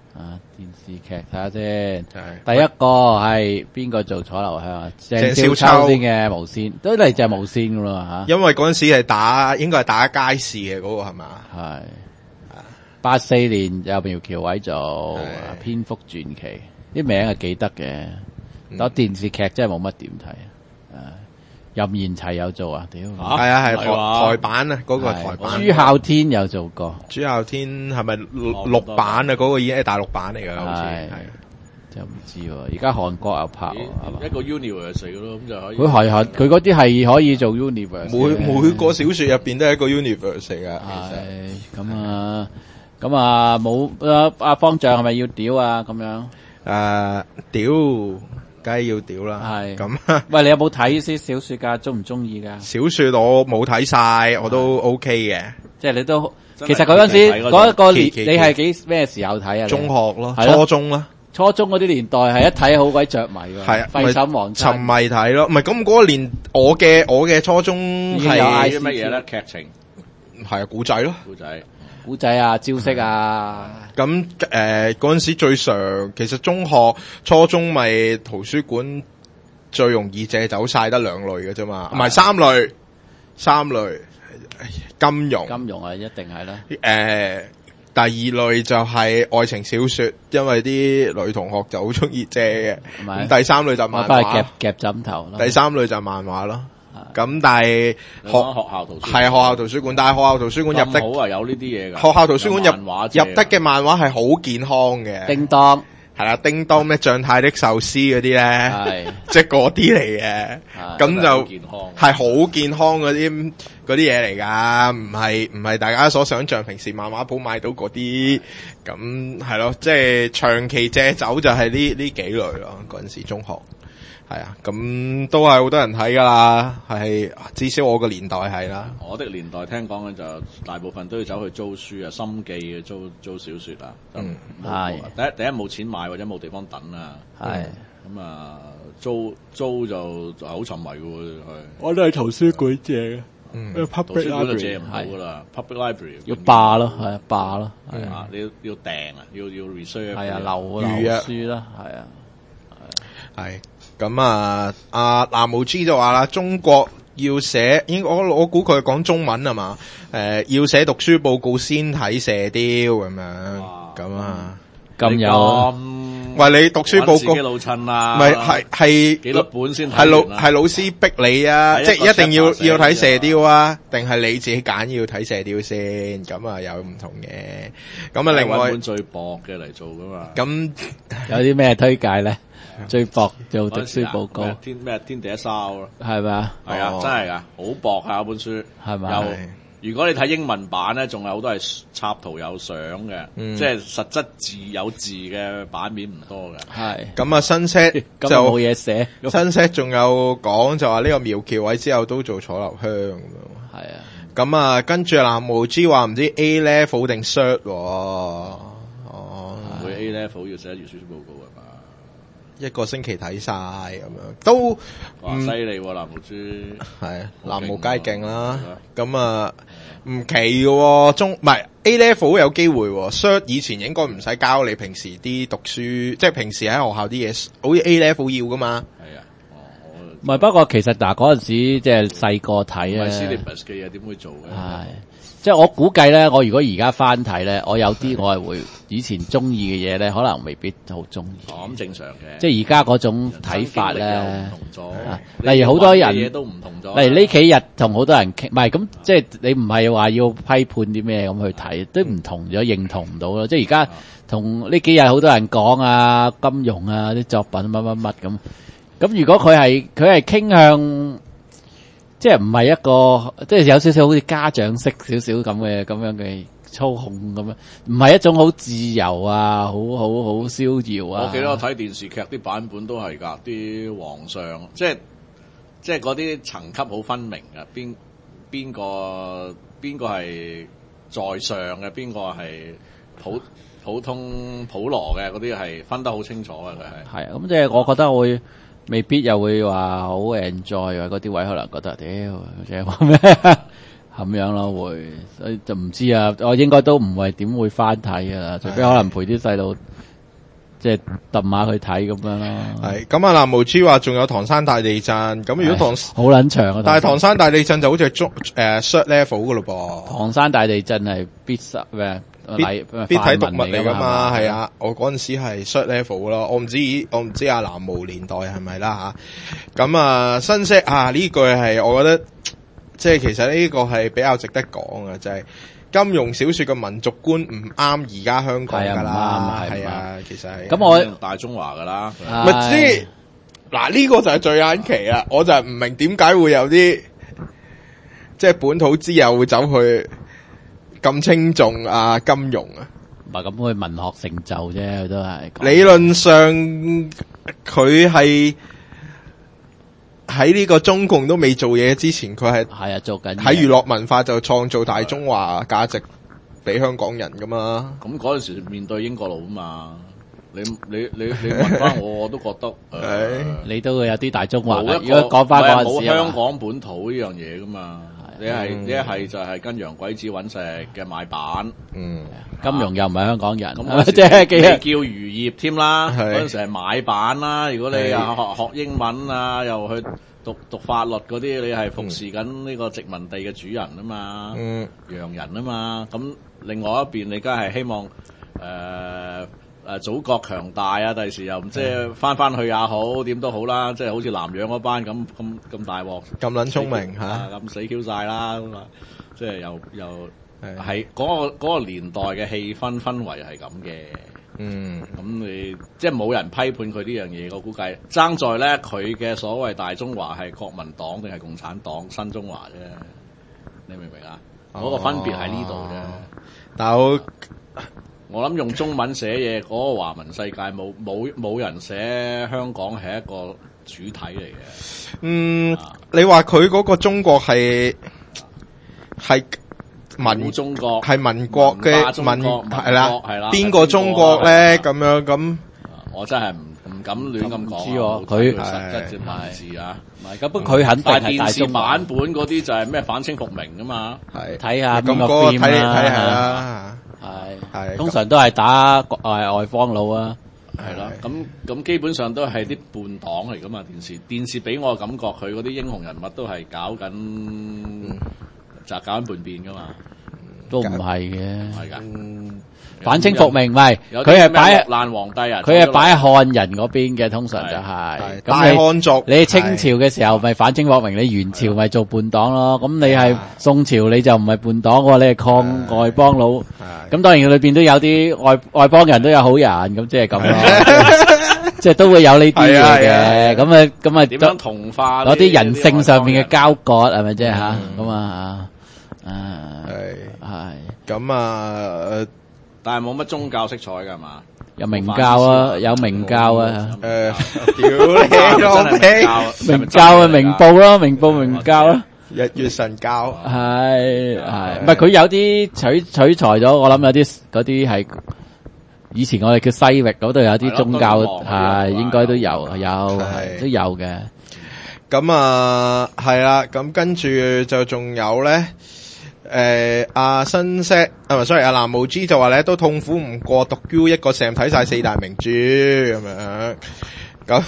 Speaker 2: 電視劇睇下先。
Speaker 3: 係
Speaker 2: 第一個係邊個做楚留香啊？鄭少
Speaker 3: 鄭少秋
Speaker 2: 秋先嘅無線，都嚟就係無線噶啦
Speaker 3: 因為嗰陣時係應該係打街市嘅嗰個係嘛？
Speaker 2: 係84年有苗僑偉做
Speaker 3: 係
Speaker 2: 蝙蝠傳奇，啲名係記得嘅。但電視劇真係冇乜點睇。任賢齊有做啊？屌！
Speaker 3: 係啊係
Speaker 4: 唔係話
Speaker 3: 台版啊，嗰個台版。
Speaker 2: 朱孝天有做過，
Speaker 3: 朱孝天係咪陸版啊？嗰個已經係大陸版嚟㗎，好似
Speaker 2: 係
Speaker 3: 係。
Speaker 2: 就唔知喎。而家韓國有拍喎，係嘛？
Speaker 4: 一個 universe 嚟嘅咯，咁就可以。
Speaker 2: 佢嗰啲係可以做 universe 嘅。
Speaker 3: 每個小說入邊都係一個 universe 嚟㗎。
Speaker 2: 係咁啊冇阿方丈係咪要屌啊？咁樣
Speaker 3: 屌，梗係要屌啦。
Speaker 2: 係
Speaker 3: 咁
Speaker 2: 喂，你有冇睇啲小說㗎？中唔中意㗎？
Speaker 3: 小說我冇睇晒，我都 OK 嘅。
Speaker 2: 即係你都
Speaker 4: 真係
Speaker 2: 其實嗰陣時
Speaker 4: 睇嗰
Speaker 2: 嗰個年，
Speaker 3: 期
Speaker 2: 你係幾咩時候睇啊？
Speaker 3: 中學咯，
Speaker 2: 係咯
Speaker 3: 初中啦，
Speaker 2: 初中嗰啲年代係一睇好鬼着迷㗎，
Speaker 3: 係啊，
Speaker 2: 廢寢忘
Speaker 3: 沉
Speaker 2: 餐。
Speaker 3: 迷睇咯。唔係咁嗰個年，我嘅初中
Speaker 2: 已經有
Speaker 3: 係
Speaker 4: 啲乜嘢咧？劇情
Speaker 3: 係啊古仔咯。
Speaker 4: 故仔，
Speaker 2: 古仔啊，招式啊，
Speaker 3: 咁嗰陣時最常，其實中學、初中咪圖書館最容易借走晒得兩類嘅啫嘛，唔係三類，金融。
Speaker 2: 金融啊，一定係啦。
Speaker 3: 第二類就係愛情小說，因為啲女同學就好中意借嘅。
Speaker 2: 係咪
Speaker 3: 咁第三類就
Speaker 2: 我
Speaker 3: 漫
Speaker 2: 翻去夾
Speaker 3: 畫，
Speaker 2: 夾枕頭咯。
Speaker 3: 第三類就漫畫咯。咁但係
Speaker 4: 你講學校圖書
Speaker 3: 係學校圖書館，但係學校圖書館入得
Speaker 4: 咁好啊，有呢啲嘢㗎。
Speaker 3: 學校圖書館
Speaker 4: 有漫畫借
Speaker 3: 入得嘅漫畫係好健康嘅。
Speaker 2: 叮當
Speaker 3: 係啦，叮當咩將太的壽司嗰啲咧，
Speaker 2: 係
Speaker 3: 即係嗰啲嚟嘅，
Speaker 2: 係
Speaker 3: 咁就
Speaker 4: 好健康
Speaker 3: 係好健康嗰啲嘢嚟噶，唔係大家所想象平時漫畫鋪買到嗰啲，咁係咯，即係長期借走就係呢幾類咯。嗰陣時中學係啊，咁都係好多人睇噶啦，係至少我個年代係啦。
Speaker 4: 我的年代聽講嘅就大部分都要走去租書啊，心記嘅租小說啊，
Speaker 2: 係
Speaker 4: 第一冇錢買或者冇地方等啊，
Speaker 2: 係
Speaker 4: 咁啊租就好沉迷嘅喎，係
Speaker 2: 我都係圖書館借嘅。
Speaker 4: 圖書館就借唔到噶啦，public library
Speaker 2: 要霸咯，係啊霸咯，係啊
Speaker 4: 啊，你要訂啊，要 research
Speaker 2: 係啊留
Speaker 3: 預啊
Speaker 2: 書啦，係啊。
Speaker 3: 係咁啊！阿藍無知就話啦，中國要寫，我估佢講中文係嘛？要寫讀書報告先睇射雕咁樣，咁啊，
Speaker 2: 咁有
Speaker 3: 喂，你讀書報告
Speaker 4: 搵自己老襯啊，
Speaker 3: 咪係
Speaker 4: 幾多本先睇完啊
Speaker 3: 係老師逼你啊，
Speaker 4: 係
Speaker 3: 即係一定要
Speaker 4: chapter 寫
Speaker 3: 睇射雕啊，定係你自己揀要睇射雕先？咁啊有唔同嘅。咁啊另外
Speaker 4: 搵本最薄嘅嚟做噶嘛，
Speaker 3: 咁
Speaker 2: 有啲咩推介咧？最薄做讀書報告
Speaker 4: 天地一燒咯，
Speaker 2: 係咪啊？
Speaker 4: 係啊，真係噶，好薄啊本書，
Speaker 2: 係咪
Speaker 4: 又如果你睇英文版咧，仲有好多係插圖有相嘅，即係實質字有字嘅版面唔多嘅。
Speaker 2: 係
Speaker 3: 咁啊新 set
Speaker 2: 咁
Speaker 3: 就
Speaker 2: 冇嘢寫，
Speaker 3: 新 set 仲有講就話呢個苗僑偉之後都做楚留香咁樣。
Speaker 2: 係啊，
Speaker 3: 咁啊，跟住藍無知話唔知 A level 定 cert 喎，
Speaker 4: 每 A level 要寫閱書報告係嘛？
Speaker 3: 一個星期睇晒咁樣，都
Speaker 4: 哇犀利喎藍無知，
Speaker 3: 係藍無佳勁啦
Speaker 4: 係。
Speaker 3: 咁啊唔奇嘅喎，唔係 A level 有機會喎，cert 以前應該唔使交你平時啲讀書，即係平時喺學校啲嘢，好似 A level 要噶嘛。
Speaker 4: 係啊，
Speaker 2: 唔係不過其實嗱嗰陣時即係細個睇
Speaker 4: 唔係
Speaker 2: 啊，
Speaker 4: syllabus 嘅嘢點會做嘅？
Speaker 2: 係即係我估計咧，我如果而家翻睇咧，我有啲我係會以前中意嘅嘢咧，可能未必好中意。
Speaker 4: 咁正常嘅，
Speaker 2: 即係而家嗰種睇法咧，
Speaker 4: 唔同咗。
Speaker 2: 例如好多人
Speaker 4: 嘢都唔同咗。
Speaker 2: 例如呢幾日同好多人傾，唔係咁即係你唔係話要批判啲咩咁去睇，都唔同咗，認同唔到咯。即係而家同呢幾日好多人講啊，金融啊啲作品乜乜乜咁。咁如果佢係傾向，即係唔係一個，即係有少少好似家長式少少咁樣嘅操控咁樣，唔係一種好自由啊，好逍遙啊。
Speaker 4: 我記得我睇電視劇啲版本都係㗎，啲皇上即係嗰啲層級好分明嘅，邊個係在上嘅，邊個係普通普羅嘅，嗰啲係分得好清楚嘅，佢係。
Speaker 2: 係啊，咁即係我覺得未必又會話好 enjoy 啊！嗰啲位可能覺得屌，即係話咩？係咁樣咯，會，所以就唔知啊，我應該都唔係點會翻睇噶啦，除非可能陪啲細路，即係揼下去睇咁樣咯。
Speaker 3: 係咁啊！藍無知話仲有唐山大地震，咁如果
Speaker 2: 好撚長啊，
Speaker 3: 但係唐山大地震就好似係short level 噶咯噃。
Speaker 2: 唐山大地震係必
Speaker 3: 睇讀物嚟噶嘛，係啊，我嗰陣時係 short level 咯，我唔知阿藍無年代係咪啦吓。咁啊，新息啊呢句係我覺得。即係其實呢個係比較值得講嘅，就係金庸小說嘅民族觀唔啱而家香港噶啦，係啊，其實係。
Speaker 2: 咁我
Speaker 4: 大中華噶啦，
Speaker 3: 咪知嗱呢個就係最眼奇啦，我就係唔明點解會有啲即係本土之友會走去咁輕重啊金庸啊。
Speaker 2: 唔係咁佢文學成就啫，佢都係。
Speaker 3: 理論上佢係。喺呢個中共都未做嘢之前，佢係
Speaker 2: 做緊
Speaker 3: 喺娛樂文化就創造大中華價值俾香港人噶嘛。
Speaker 4: 咁嗰陣時面對英國佬啊嘛，你問翻我都覺得
Speaker 2: 你都會有啲大中華。如果講翻嗰陣時，
Speaker 4: 冇香港本土呢樣嘢噶嘛。你係就係跟洋鬼子揾食嘅買辦。
Speaker 2: 金庸又唔係香港人，
Speaker 4: 咁即係你叫漁業添啦。嗰陣時係買辦啦。如果你學英文啊，又去讀法律嗰啲，你係服侍緊呢個殖民地嘅主人啊嘛，洋人啊嘛。咁另外一邊你梗係希望祖國強大啊！第時又唔即係翻去也好，點都好啦，即係好似南洋嗰班咁大鑊，
Speaker 3: 咁撚聰明嚇，
Speaker 4: 咁死 Q 晒啦咁啊！即係又係嗰個年代嘅氣氛圍係咁嘅。咁你即係冇人批判佢呢樣嘢，我估計爭在咧佢嘅所謂大中華係國民黨定係共產黨新中華啫，你明唔明啊？嗰個分別喺呢度啫。
Speaker 3: 但
Speaker 4: 我諗用中文寫嘢，嗰個華文世界冇人寫香港係一個主體嚟嘅。
Speaker 3: 你話佢嗰個中國係民
Speaker 4: 中國，
Speaker 3: 係民國嘅民係啦，邊個中國咧？咁樣咁，
Speaker 4: 我真係唔敢亂咁講。
Speaker 2: 知喎，佢
Speaker 4: 實質唔知啊。
Speaker 2: 唔係咁，不過佢肯定係大
Speaker 4: 電視版本嗰啲就係咩反清復明噶嘛。
Speaker 3: 係
Speaker 2: 睇下
Speaker 3: 咁
Speaker 2: 個
Speaker 3: 睇
Speaker 2: film
Speaker 3: 啦。
Speaker 2: 係通常都係打外方佬啊。
Speaker 4: 係咯，咁基本上都係啲叛黨嚟噶嘛。電視俾我嘅感覺，佢嗰啲英雄人物都係搞緊叛變噶嘛。
Speaker 2: 都唔係嘅，
Speaker 4: 係噶。
Speaker 2: 反清復明唔係，佢係擺爛皇帝啊！佢係擺喺漢人嗰邊嘅，通常就係。
Speaker 3: 大漢族，
Speaker 2: 你清朝嘅時候咪反清復明，你元朝咪做叛黨咯。咁你係宋朝你就唔係叛黨喎，你係抗外邦佬。咁當然裏邊都有啲外邦人都有好人，咁即係咁咯。即係都會有呢啲嘢嘅。咁啊，
Speaker 4: 點樣同化
Speaker 2: 攞啲人性上面嘅交割係咪啫吓？咁啊
Speaker 3: 係咁啊。
Speaker 4: 但係冇乜宗教色彩㗎嘛？
Speaker 2: 有明教啊，有明教啊。
Speaker 3: 屌你老味！
Speaker 2: 明教啊，明報咯，明報明教咯。
Speaker 3: 日月神教
Speaker 2: 係，唔係佢有啲取材咗，我諗有啲嗰啲係以前我哋叫西域嗰度有啲宗教係應該都有都有嘅。
Speaker 3: 咁啊係啦，咁跟住就仲有咧。新 set sorry， 藍無知就話咧都痛苦唔過讀 U 一個 Sam 睇晒四大名著咁樣，咁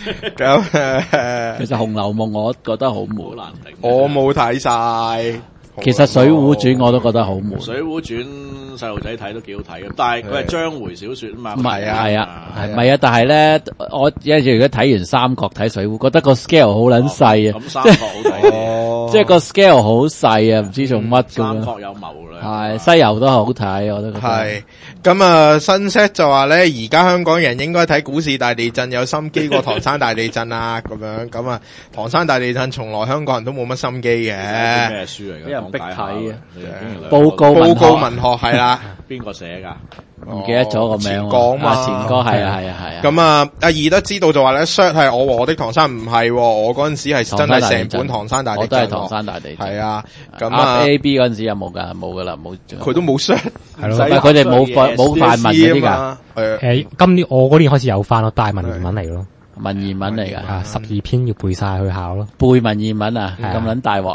Speaker 2: 其實《紅樓夢》我覺得好悶，
Speaker 4: 難頂。
Speaker 3: 我冇睇晒。
Speaker 2: 其實《水滸傳》我都覺得好悶，
Speaker 4: 《水滸傳》細路仔睇都幾好睇嘅，但係佢係章回小說啊嘛。
Speaker 2: 唔係啊，但係咧，我有時如果睇完《三國》睇《水滸》，覺得個 scale 好撚細啊。
Speaker 4: 咁《三國》好睇，
Speaker 2: 即係個 scale 好細啊，唔知做乜咁樣。《
Speaker 4: 三國》有謀略。
Speaker 2: 係《西遊》都好睇，我都覺得。
Speaker 3: 係咁啊，新 set 就話咧，而家香港人應該睇股市大地震有心機過唐山大地震啊，咁樣咁啊，唐山大地震從來香港人都冇乜心機嘅。
Speaker 4: 咩書嚟嘅？
Speaker 2: 逼睇嘅
Speaker 3: 報告文學係啦，
Speaker 4: 邊個寫噶？
Speaker 2: 唔記得咗個名。
Speaker 3: 前講嘛，
Speaker 2: 前哥係啊。
Speaker 3: 咁啊，阿二德知道就話咧 ，short 係我和我的唐山唔係，我嗰陣時係真係成本唐山大地震。
Speaker 2: 我都係唐山大地震。
Speaker 3: 係啊，咁啊
Speaker 2: A B 嗰陣時有冇噶？冇噶啦，冇。
Speaker 3: 佢都冇 short，
Speaker 5: 係咯。
Speaker 2: 佢哋冇範文嗰啲噶。
Speaker 5: 今年我嗰年開始有翻咯，但係文言文嚟咯。
Speaker 2: 文言文嚟噶，
Speaker 5: 12篇要背晒去考咯。
Speaker 2: 背文言文啊，咁撚大鑊啊！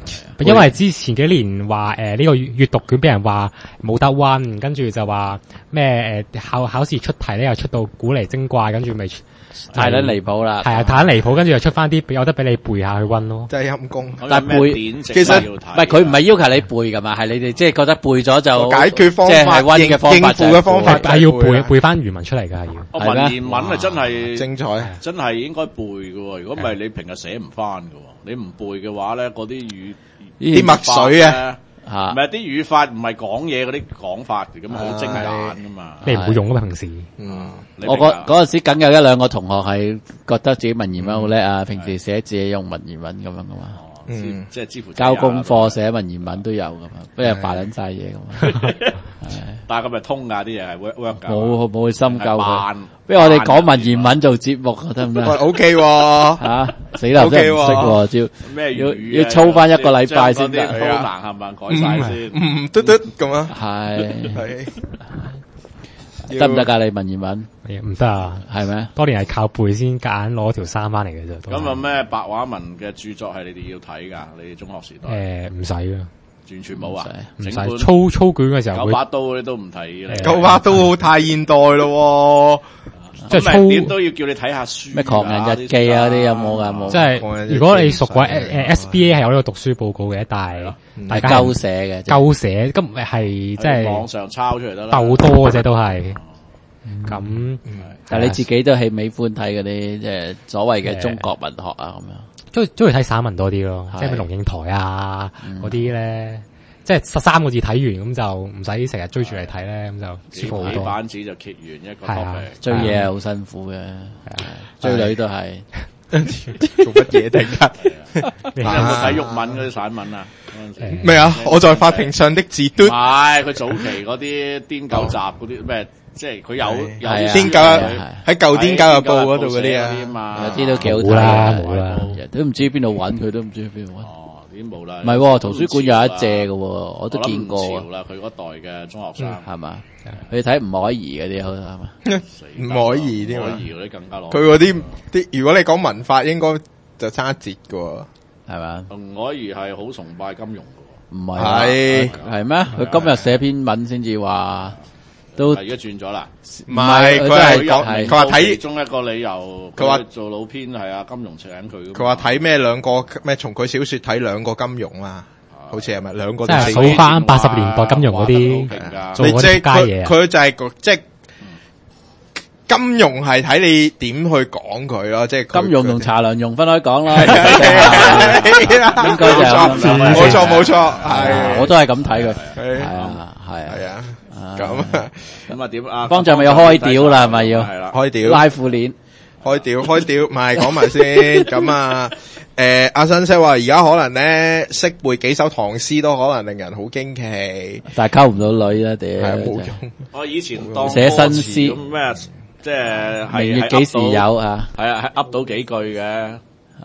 Speaker 5: 因為之前幾年話呢個閱讀卷俾人話冇得溫，跟住就話咩考試出題咧又出到古靈精怪，跟住咪
Speaker 2: 太撚離譜啦。
Speaker 5: 係啊，太撚離譜，跟住又出翻啲有得俾你背下去溫咯。
Speaker 3: 真係陰公。
Speaker 2: 但背
Speaker 3: 其實
Speaker 2: 唔係佢唔係要求你背噶嘛，係你哋即係覺得背咗就
Speaker 3: 解決方法，
Speaker 2: 即係溫嘅方法，
Speaker 3: 應付嘅方法
Speaker 5: 係要背翻原文出嚟㗎，係要。
Speaker 4: 文言文啊，真係
Speaker 3: 精彩，
Speaker 4: 真係應該背㗎喎。如果唔係你平日寫唔翻㗎喎，你唔背嘅話咧，嗰啲
Speaker 3: 啲墨水啊。
Speaker 4: 唔係啲語法唔係講嘢嗰啲講法嚟咁好精簡噶嘛，
Speaker 5: 你唔會用噶嘛平時。
Speaker 2: 我嗰陣時梗有一兩個同學係覺得自己文言文好叻啊，平時寫字用文言文咁樣噶嘛。
Speaker 4: 即係支付
Speaker 2: 交功課寫文言文都有噶嘛，不如扮撚晒嘢咁嘛。
Speaker 4: 但係咁咪通㗎啲嘢係 work 㗎。
Speaker 2: 冇去深究佢。不如我哋講文言文做節目得唔得
Speaker 3: ？OK 喎，
Speaker 2: 吓死啦，真係唔識喎，要操翻一個禮拜先得。
Speaker 4: 都難係咪改晒先？
Speaker 3: 嘟嘟咁啊，
Speaker 2: 係得唔得㗎？你文言文
Speaker 5: 唔得啊，
Speaker 2: 係咩？
Speaker 5: 多年係靠背先夾硬攞條衫翻嚟嘅啫。
Speaker 4: 咁啊咩白話文嘅著作係你哋要睇㗎？你哋中學時代
Speaker 5: 唔使啊。
Speaker 4: 完全冇啊！
Speaker 5: 唔使粗卷嘅時候，
Speaker 4: 九把刀嗰啲都唔睇嘅。
Speaker 3: 九把刀太現代咯，
Speaker 5: 即係粗
Speaker 4: 點都要叫你睇下書。
Speaker 2: 咩狂人日記啊？嗰啲有冇㗎？冇。
Speaker 5: 即係如果你熟嘅話，SBA 係有呢個讀書報告嘅，但係大家
Speaker 2: 鳩寫嘅，
Speaker 5: 鳩寫咁係即係
Speaker 4: 網上抄出嚟得啦。
Speaker 5: 鬥多嘅啫，都係咁。
Speaker 2: 但係你自己都係喜歡睇嗰啲即係所謂嘅中國文學啊咁樣。
Speaker 5: 中意睇散文多啲咯，即係咩龍應台啊嗰啲咧，即係13個字睇完咁就唔使成日追住嚟睇咧，咁就舒服好多。
Speaker 4: 幾板紙就揭完一個 topic，
Speaker 2: 追嘢係好辛苦嘅，追女都係
Speaker 3: 做乜嘢突然間？
Speaker 4: 你有冇睇鬱文嗰啲散文啊？
Speaker 3: 咩啊？我在法庭上的字嘟。
Speaker 4: 唔係佢早期嗰啲癲狗集嗰啲咩？即係佢有
Speaker 3: 癲狗喺舊癲狗日報嗰度嗰啲啊，
Speaker 2: 有啲都幾好睇啦，冇啦，都唔知邊度揾佢，都唔知邊度揾。
Speaker 4: 哦，已經冇啦。
Speaker 2: 唔係，圖書館有一借嘅，我都見過。
Speaker 4: 潮啦，佢嗰代嘅中學生
Speaker 2: 係嘛？去睇吳靄儀嗰啲好係嘛？
Speaker 3: 吳靄儀添，
Speaker 4: 吳靄儀嗰啲更加攞。
Speaker 3: 佢嗰啲，如果你講文法，應該就差一截嘅，
Speaker 2: 係嘛？
Speaker 4: 吳靄儀係好崇拜金庸嘅，
Speaker 2: 唔係係咩？佢今日寫篇文先至話。都
Speaker 4: 而家轉咗啦，
Speaker 3: 唔係佢係講，佢話睇
Speaker 4: 其中一個理由，佢話做老編係啊金庸請佢。
Speaker 3: 佢話睇咩兩個咩從佢小說睇兩個金庸啊，好似係咪兩個？
Speaker 5: 即係數翻80年代金庸嗰啲做嗰啲家嘢。
Speaker 3: 佢就係即係金庸係睇你點去講佢咯，即係
Speaker 2: 金庸同查良鏞分開講啦。
Speaker 3: 應該就冇錯，係
Speaker 2: 我都係咁睇佢，係啊。
Speaker 4: 咁啊點啊？
Speaker 2: 方丈咪要開屌啦，係咪要？
Speaker 4: 係啦，
Speaker 3: 開屌
Speaker 2: 拉褲鏈，
Speaker 3: 開屌，唔係講埋先。咁啊，阿新聲話而家可能咧識背幾首唐詩都可能令人好驚奇，
Speaker 2: 但係溝唔到女啦，屌！
Speaker 3: 冇用。
Speaker 4: 我以前當
Speaker 2: 寫新詩
Speaker 4: 咩，即係
Speaker 2: 明月幾時有啊？
Speaker 4: 係啊，係噏到幾句嘅，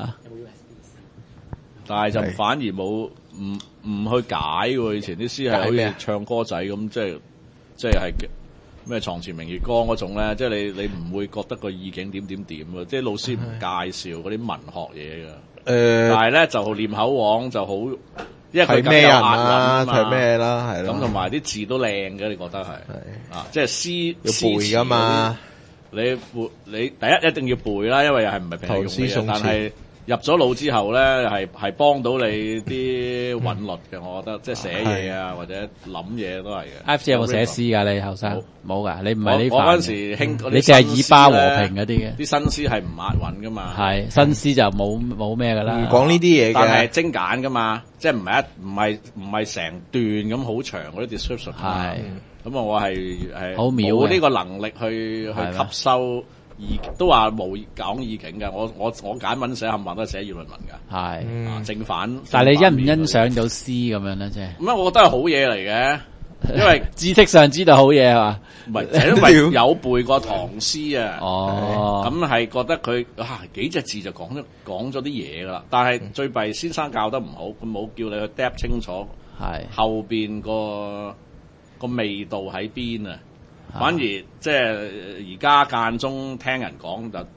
Speaker 4: 但係就反而冇唔去解喎。以前啲詩係好似唱歌仔咁，即係咩床前明月光嗰種咧，即係你唔會覺得個意境點啊，即係老師唔介紹嗰啲文學嘢㗎。但係咧就念口簧就好，因為佢
Speaker 3: 咩人啊，係咩啦，係咯。
Speaker 4: 咁同埋啲字都靚嘅，你覺得係？啊，即係詩
Speaker 3: 要背噶嘛？
Speaker 4: 你第一一定要背啦，因為又係唔係平時用嘅，但係入咗腦之後咧，係幫到你啲韻律嘅，我覺得即係寫嘢啊或者諗嘢都係嘅。
Speaker 2: FC 有冇寫詩㗎？你後生冇㗎？你唔係呢？
Speaker 4: 我嗰陣時興，
Speaker 2: 你淨係以巴和平嗰啲嘅。
Speaker 4: 啲新詩係唔押韻㗎嘛？
Speaker 2: 係新詩就冇咩㗎啦。
Speaker 3: 唔講呢啲嘢嘅，
Speaker 4: 但係精簡㗎嘛，即係唔係成段咁好長嗰啲 description。係咁啊！我係冇呢個能力去吸收。都話冇講意境嘅，我揀文寫冚唪唥都係寫議論文㗎，係正反。
Speaker 2: 但係你欣唔欣賞到詩咁樣咧？即係
Speaker 4: 咁我覺得係好嘢嚟嘅，因為
Speaker 2: 知識上知道好嘢係嘛？
Speaker 4: 唔係，因為有背過唐詩啊。
Speaker 2: 哦，
Speaker 4: 咁係覺得佢幾隻字就講咗啲嘢㗎啦。但係最弊先生教得唔好，佢冇叫你去 depth 清楚，係後邊個味道喺邊啊？反而即係而家間中聽人講就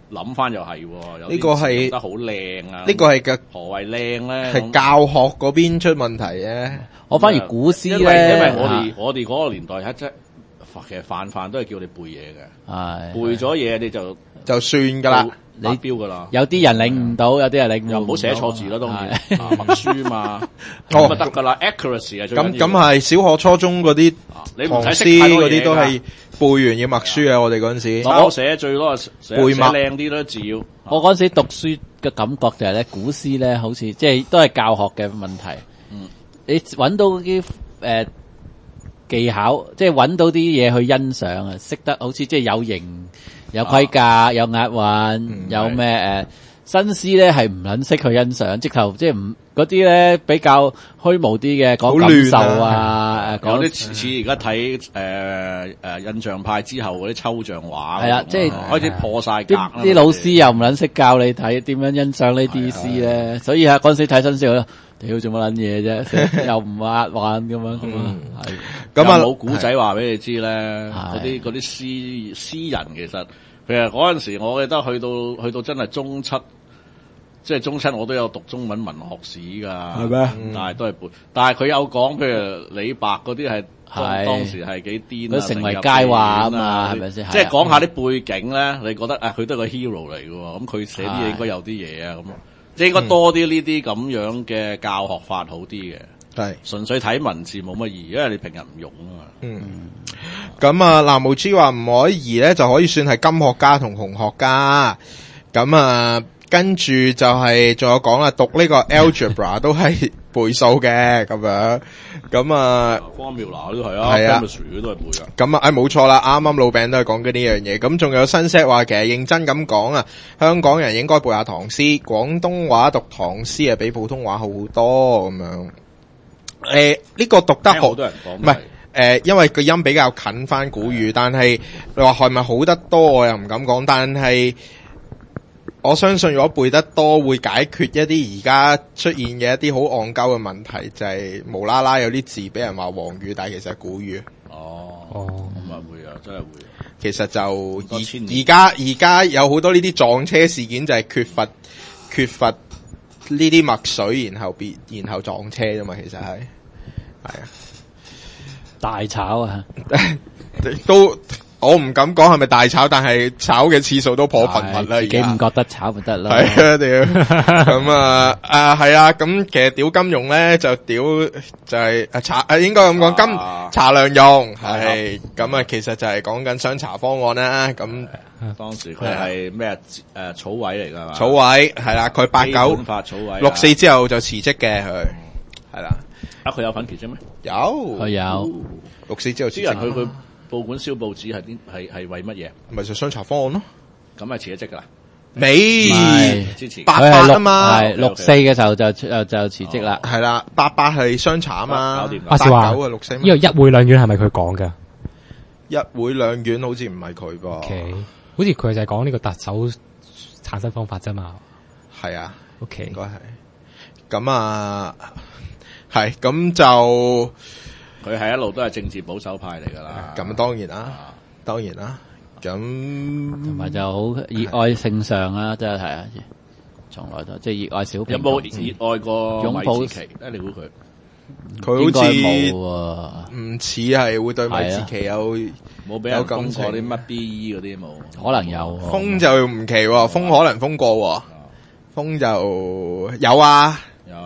Speaker 4: 諗翻又係喎，有
Speaker 3: 呢個係
Speaker 4: 用得好靚啊！
Speaker 3: 呢個係嘅
Speaker 4: 何謂靚咧？
Speaker 3: 係教學嗰邊出問題啫。
Speaker 2: 我反而古詩
Speaker 4: 因為
Speaker 2: 咧，
Speaker 4: 我哋嗰個年代即係其實飯都係叫你背嘢嘅，
Speaker 2: 係
Speaker 4: 背咗嘢你就
Speaker 3: 算㗎啦。
Speaker 4: 你標㗎啦。
Speaker 2: 有啲人領唔到，有啲人領唔到，
Speaker 4: 又唔好寫錯字啦，當然默書嘛，
Speaker 3: 哦
Speaker 4: 咁就得㗎啦。accuracy 係最緊
Speaker 3: 咁
Speaker 4: 要。
Speaker 3: 係小學初中嗰啲
Speaker 4: 你唔
Speaker 3: 唐
Speaker 4: 使
Speaker 3: 詩
Speaker 4: 識太多嘢㗎
Speaker 3: 嗰啲都係背完要默書啊！我哋嗰陣時
Speaker 4: 抄寫最多係寫
Speaker 3: 背默
Speaker 4: 靚啲咯字要。
Speaker 2: 我嗰陣時讀書嘅感覺就係咧，古詩咧好似即係都係教學嘅問題。你揾到啲技巧，即係揾到啲嘢去欣賞啊，識得好似即係有型、有規格、有押韻、有咩新詩咧係唔撚識去欣賞，直頭即係唔嗰啲咧比較虛無啲嘅講感受啊，
Speaker 4: 有啲似而家睇印象派之後嗰啲抽象畫，
Speaker 2: 係啦，即係
Speaker 4: 開始破晒格啦。
Speaker 2: 啲老師又唔撚識教你睇點樣欣賞呢啲詩咧，所以嗰陣時睇新詩咧，屌做乜撚嘢啫，又唔押韻咁樣係。
Speaker 3: 咁啊
Speaker 4: 冇古仔話俾你知咧，嗰啲詩人其實嗰陣時，我記得去到真係中七。即係中七我都有讀中文文學史㗎，係咩？但係都係背。但係佢有講，譬如李白嗰啲係當時係幾癲啊，
Speaker 2: 佢成為佳話啊嘛，係咪先？
Speaker 4: 即係講下啲背景咧，你覺得佢都係個 hero 嚟㗎喎，咁佢寫啲嘢應該有啲嘢啊，咁即係應該多啲呢啲咁樣嘅教學法好啲嘅。
Speaker 3: 係
Speaker 4: 純粹睇文字冇乜意義，因為你平日唔用啊嘛。
Speaker 3: 咁啊，藍無知話唔可以咧，就可以算係金學家同紅學家。咁啊。跟住就係仲有講啦，讀呢個 algebra 都係背數嘅咁樣，咁啊
Speaker 4: formula 都係啊 chemistry 都係背噶。
Speaker 3: 咁啊，冇錯啦，啱啱老餅都係講緊呢樣嘢。咁仲有新 set 話，其實認真咁講啊，香港人應該背下唐詩，廣東話讀唐詩啊，比普通話好多咁樣。呢個讀得好，
Speaker 4: 好多人講
Speaker 3: 唔係因為個音比較近翻古語，但係你話係咪好得多，我又唔敢講，但係。我相信如果背得多，會解決一啲而家出現嘅一啲好戇鳩嘅問題，就係無啦啦有啲字俾人話黃語，但係其實係古語。
Speaker 4: 咁啊會啊，真係會。
Speaker 3: 其實就而家有好多呢啲撞車事件，就係缺乏呢啲墨水，然後撞車啫嘛。其實係啊，
Speaker 2: 大炒啊，
Speaker 3: 都。我唔敢講係咪大炒，但係炒嘅次數都頗頻密啦。
Speaker 2: 自己唔覺得炒咪得咯。
Speaker 3: 係啊，屌咁係啊。咁其實屌金融咧就屌就係應該咁講查良鏞係咁啊。其實就係講緊雙查方案啦。咁
Speaker 4: 當時佢係咩草委嚟噶嘛？
Speaker 3: 草委係啦，佢89
Speaker 4: 法草委
Speaker 3: 64之後就辭職嘅佢係啦。
Speaker 4: 佢有份辭職咩？
Speaker 3: 有
Speaker 2: 佢有
Speaker 3: 64之後辭職。
Speaker 4: 啲人佢報館燒報紙係為乜嘢？
Speaker 3: 咪就雙查方案咯。
Speaker 4: 咁係辭咗職噶啦。
Speaker 2: 未
Speaker 4: 之前
Speaker 3: 88啊嘛，
Speaker 2: 係64嘅時候就辭職啦。
Speaker 3: 係啦，88係雙查啊嘛。
Speaker 5: 話時話
Speaker 3: 89啊64。
Speaker 5: 呢個一會兩院係咪佢講噶？
Speaker 3: 一會兩院好似唔係佢噃。
Speaker 5: OK，好似佢就係講呢個特首產生方法啫嘛。
Speaker 3: 係啊。
Speaker 5: OK，
Speaker 3: 應該係。咁啊，係咁就。
Speaker 4: 佢係一路都係政治保守派嚟噶啦，
Speaker 3: 咁當然啦，當然啦，咁
Speaker 2: 同埋就好熱愛聖上啦，真係啊，從來都即係熱愛小平。
Speaker 4: 有冇熱愛過
Speaker 2: 擁抱
Speaker 4: 米志奇？你估佢？
Speaker 3: 佢好似
Speaker 2: 冇喎，
Speaker 3: 唔似係會對米志奇有
Speaker 4: 冇俾人封過啲乜 BE 嗰啲冇？
Speaker 2: 可能有
Speaker 3: 封就唔奇喎，封可能封過，封就有啊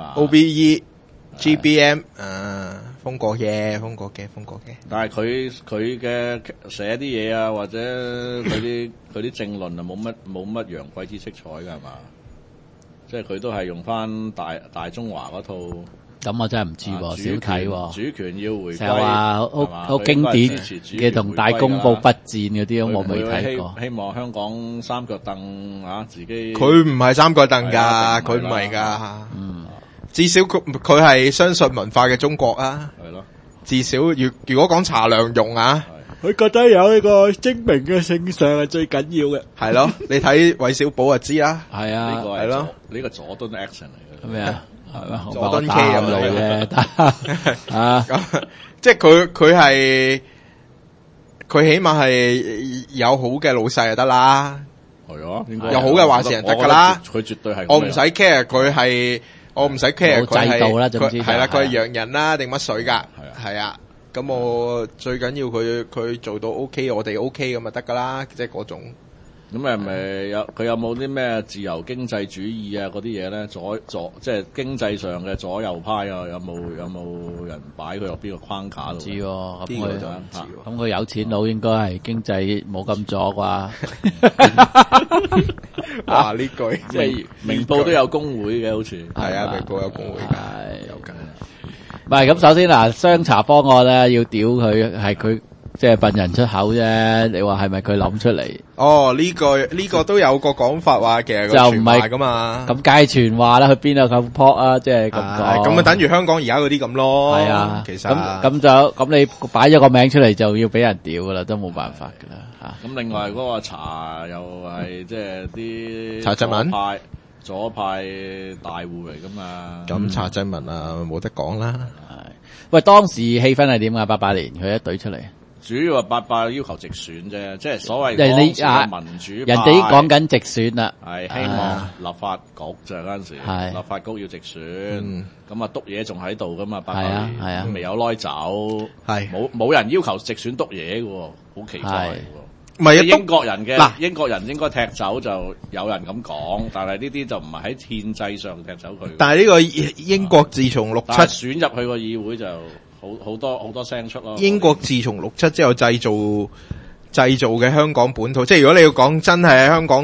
Speaker 3: ，OBE、GBM 封過嘅。
Speaker 4: 但係佢嘅寫啲嘢啊，或者佢啲政論啊，冇乜洋鬼子色彩㗎係嘛？即係佢都係用翻大中華嗰套。
Speaker 2: 咁我真係唔知喎，少睇喎。
Speaker 4: 主權要回歸，
Speaker 2: 成日話好經典嘅同大公報不戰嗰啲，我未睇過。
Speaker 4: 希望香港三腳凳自己。
Speaker 3: 佢唔係三腳凳㗎，佢唔係㗎。至少佢係相信文化嘅中國啊。係咯。至少如果講查良鏞啊，
Speaker 2: 佢覺得有呢個精明嘅聖上係最緊要嘅。
Speaker 3: 係咯，你睇韋小寶就知啦。
Speaker 2: 係啊，
Speaker 4: 呢個
Speaker 3: 係咯，
Speaker 4: 呢個佐敦 action 嚟嘅。
Speaker 2: 咩啊？係咩？
Speaker 3: 佐敦 K 咁
Speaker 2: 嚟嘅啊！
Speaker 3: 咁即係佢起碼係有好嘅老細就得啦。
Speaker 4: 係啊，應該
Speaker 3: 有好嘅話事人得㗎啦。
Speaker 4: 佢絕對係
Speaker 3: 我唔使 care 佢係，我唔使 care 佢
Speaker 2: 冇制度啦總之
Speaker 3: 係啦，
Speaker 2: 就係
Speaker 3: 佢係洋人啦定乜水㗎？係啊。咁我最緊要佢做到 OK，我哋 OK 咁就得㗎啦，即係嗰種。
Speaker 4: 咁係咪佢有冇啲咩自由經濟主義啊嗰啲嘢咧？即係經濟上嘅左右派啊？有冇人擺佢落邊個框架度？
Speaker 2: 唔知喎，咁
Speaker 3: 呢個
Speaker 2: 佢
Speaker 3: 就唔知喎。
Speaker 2: 咁佢有錢佬應該係經濟冇咁左啩？
Speaker 3: 哇！呢句
Speaker 4: 即係明報都有工會嘅，好似
Speaker 3: 係啊，明報有工會㗎，
Speaker 2: 係
Speaker 3: 有㗎。
Speaker 2: 唔係咁，首先嗱，雙查方案咧要屌佢係佢即係笨人出口啫。你話係咪佢諗出嚟？
Speaker 3: 哦，呢個都有個講法話，其實個
Speaker 2: 就唔係
Speaker 3: 傳話㗎嘛。
Speaker 2: 咁街傳話啦，佢邊有咁撲啊？即係咁講。
Speaker 3: 咁啊，等於香港而家嗰啲咁咯。
Speaker 2: 係啊，
Speaker 3: 其實
Speaker 2: 咁你擺咗個名出嚟就要俾人屌噶啦，都冇辦法噶啦嚇。
Speaker 4: 咁另外嗰個茶又係即係啲
Speaker 3: 查振文
Speaker 4: 左派大戶嚟噶嘛？
Speaker 3: 咁查振文啊，冇得講啦。
Speaker 2: 喂，當時氣氛係點啊？88年佢一隊出嚟，
Speaker 4: 主要係88要求直選啫，即係所謂
Speaker 2: 人哋
Speaker 4: 當時嘅民主派
Speaker 2: 人哋已經講緊直選啦，
Speaker 4: 係希望立法局就係嗰陣時，
Speaker 2: 係
Speaker 4: 立法局要直選，咁啊督嘢仲喺度噶嘛？88
Speaker 2: 係啊係啊
Speaker 4: 年未有耐走，
Speaker 3: 係
Speaker 4: 冇人要求直選督嘢嘅喎，好奇怪嘅喎。
Speaker 3: 唔係啊，
Speaker 4: 英國人嘅
Speaker 3: 嗱
Speaker 4: 英國人應該踢走就有人咁講，但係呢啲就唔係喺憲制上踢走佢。
Speaker 3: 但係呢個英國自從
Speaker 4: 但係
Speaker 3: 67
Speaker 4: 選入去個議會就好多聲出咯。
Speaker 3: 英國自從67之後製造嘅香港本土，即係如果你要講真係喺香港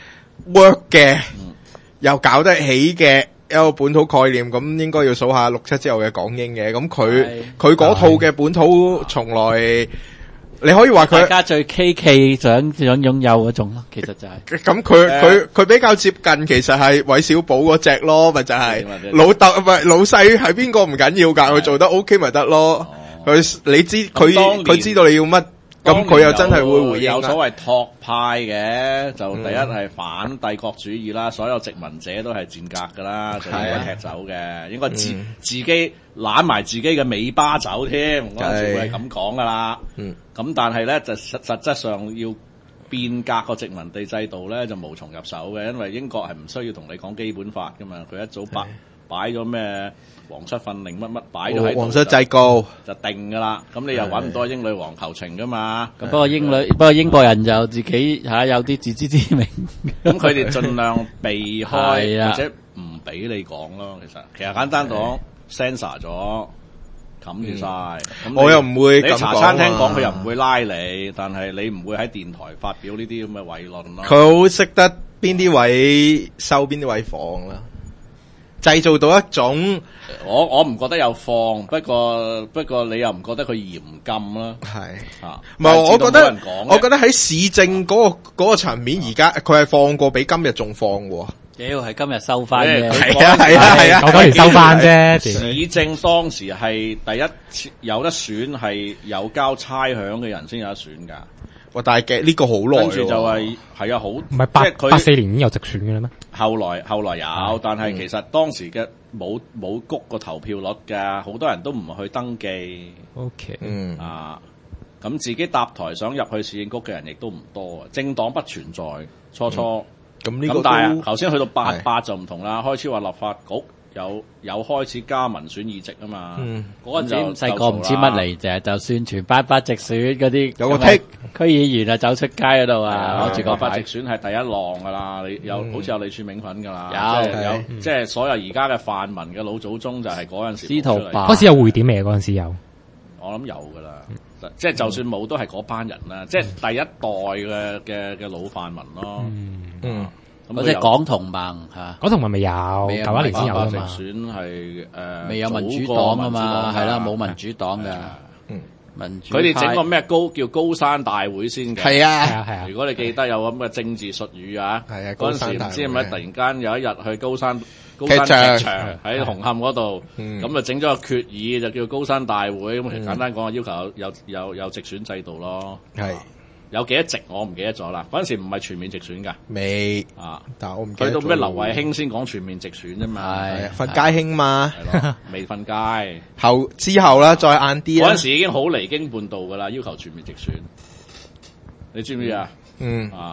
Speaker 3: work 嘅，又搞得起嘅一個本土概念，咁應該要數下67之後嘅港英嘅。咁佢嗰套嘅本土從來。你可以話佢
Speaker 2: 大家最 K 想擁有嗰種咯，其實就係
Speaker 3: 咁佢比較接近，其實係韋小寶嗰隻咯，咪就係老豆唔係老細係邊個唔緊要㗎，佢做得 OK 咪得咯。你知佢知道你要乜，咁佢又真係會回應。
Speaker 4: 有所謂托派嘅，就第一係反帝國主義啦，所有殖民者都係賤格㗎啦，就應該踢走嘅，應該自己攬埋自己嘅尾巴走添，嗰陣時會係咁講㗎啦。咁但係咧就實質上要變革個殖民地制度咧就無從入手嘅，因為英國係唔需要同你講基本法㗎嘛，佢一早擺咗咩皇室訓令乜擺咗喺度，
Speaker 3: 皇室制誥
Speaker 4: 就定㗎啦。咁你又揾唔到英女王求情㗎嘛？
Speaker 2: 不過英國人就自己有啲自知之明，
Speaker 4: 咁佢哋盡量避開
Speaker 2: 啊
Speaker 4: 或者唔俾你講咯。其實簡單講 censor 咗。冚住晒，
Speaker 3: 我又唔會咁講。
Speaker 4: 你茶餐廳講佢又唔會拉你，但係你唔會喺電台發表呢啲咁嘅偉論咯。
Speaker 3: 佢好識得邊啲位收邊啲位放啦，製造到一種
Speaker 4: 我唔覺得有放，不過你又唔覺得佢嚴禁啦。
Speaker 3: 係
Speaker 4: 啊，
Speaker 3: 唔係我覺得喺市政嗰個層面，而家佢係放過比今日仲放喎。
Speaker 2: 屌係今日收翻嘅，
Speaker 3: 係啊，
Speaker 5: 我當年收翻啫。
Speaker 4: 市政當時係第一次有得選，係有交差餉嘅人先有得選㗎。
Speaker 3: 哇！但係呢個好耐，
Speaker 4: 跟住就係啊，好
Speaker 5: 唔係84年已經有直選嘅啦咩？
Speaker 4: 後來有，但係其實當時嘅冇谷個投票率㗎，好多人都唔去登記。
Speaker 5: OK，
Speaker 4: 咁自己搭台想入去市政局嘅人亦都唔多啊，政黨不存在初。咁但係頭先去到88就唔同啦，開始話立法局有開始加民選議席啊嘛。嗰陣就
Speaker 2: 細個唔知乜嚟就宣傳88直選嗰啲
Speaker 3: 有個剔
Speaker 2: 區議員啊走出街嗰度啊，攞住個
Speaker 4: 88直選係第一浪噶啦，你有好似有李柱銘份噶啦，有即係所有而家嘅泛民嘅老祖宗就係嗰陣時
Speaker 2: 司徒法
Speaker 5: 開始有回點未？嗰陣時有，
Speaker 4: 我諗有噶啦，即係就算冇都係嗰班人啦，即係第一代嘅老泛民咯。
Speaker 2: 咁即係港同盟嚇，
Speaker 5: 港同盟未有，91年先有㗎嘛。
Speaker 4: 直選係
Speaker 2: 未有民主黨啊嘛，係啦，冇民主黨嘅。民主
Speaker 4: 佢哋整個咩叫高山大會先嘅。
Speaker 3: 係啊。
Speaker 4: 如果你記得有咁嘅政治術語啊，嗰陣時唔知係咪突然間有一日去高山劇場喺紅磡嗰度，咁就整咗個決議就叫高山大會。咁簡單講，要求有直選制度咯。
Speaker 3: 係。
Speaker 4: 有幾多席我唔記得咗啦，嗰陣時唔係全面直選㗎，
Speaker 3: 未但係我唔記得
Speaker 4: 去到咩劉慧卿先講全面直選啫嘛，
Speaker 3: 係瞓街興嘛，
Speaker 4: 未瞓街
Speaker 3: 之後啦，再晏啲啦，
Speaker 4: 嗰陣時已經好離經叛道㗎啦，要求全面直選，你知唔知啊？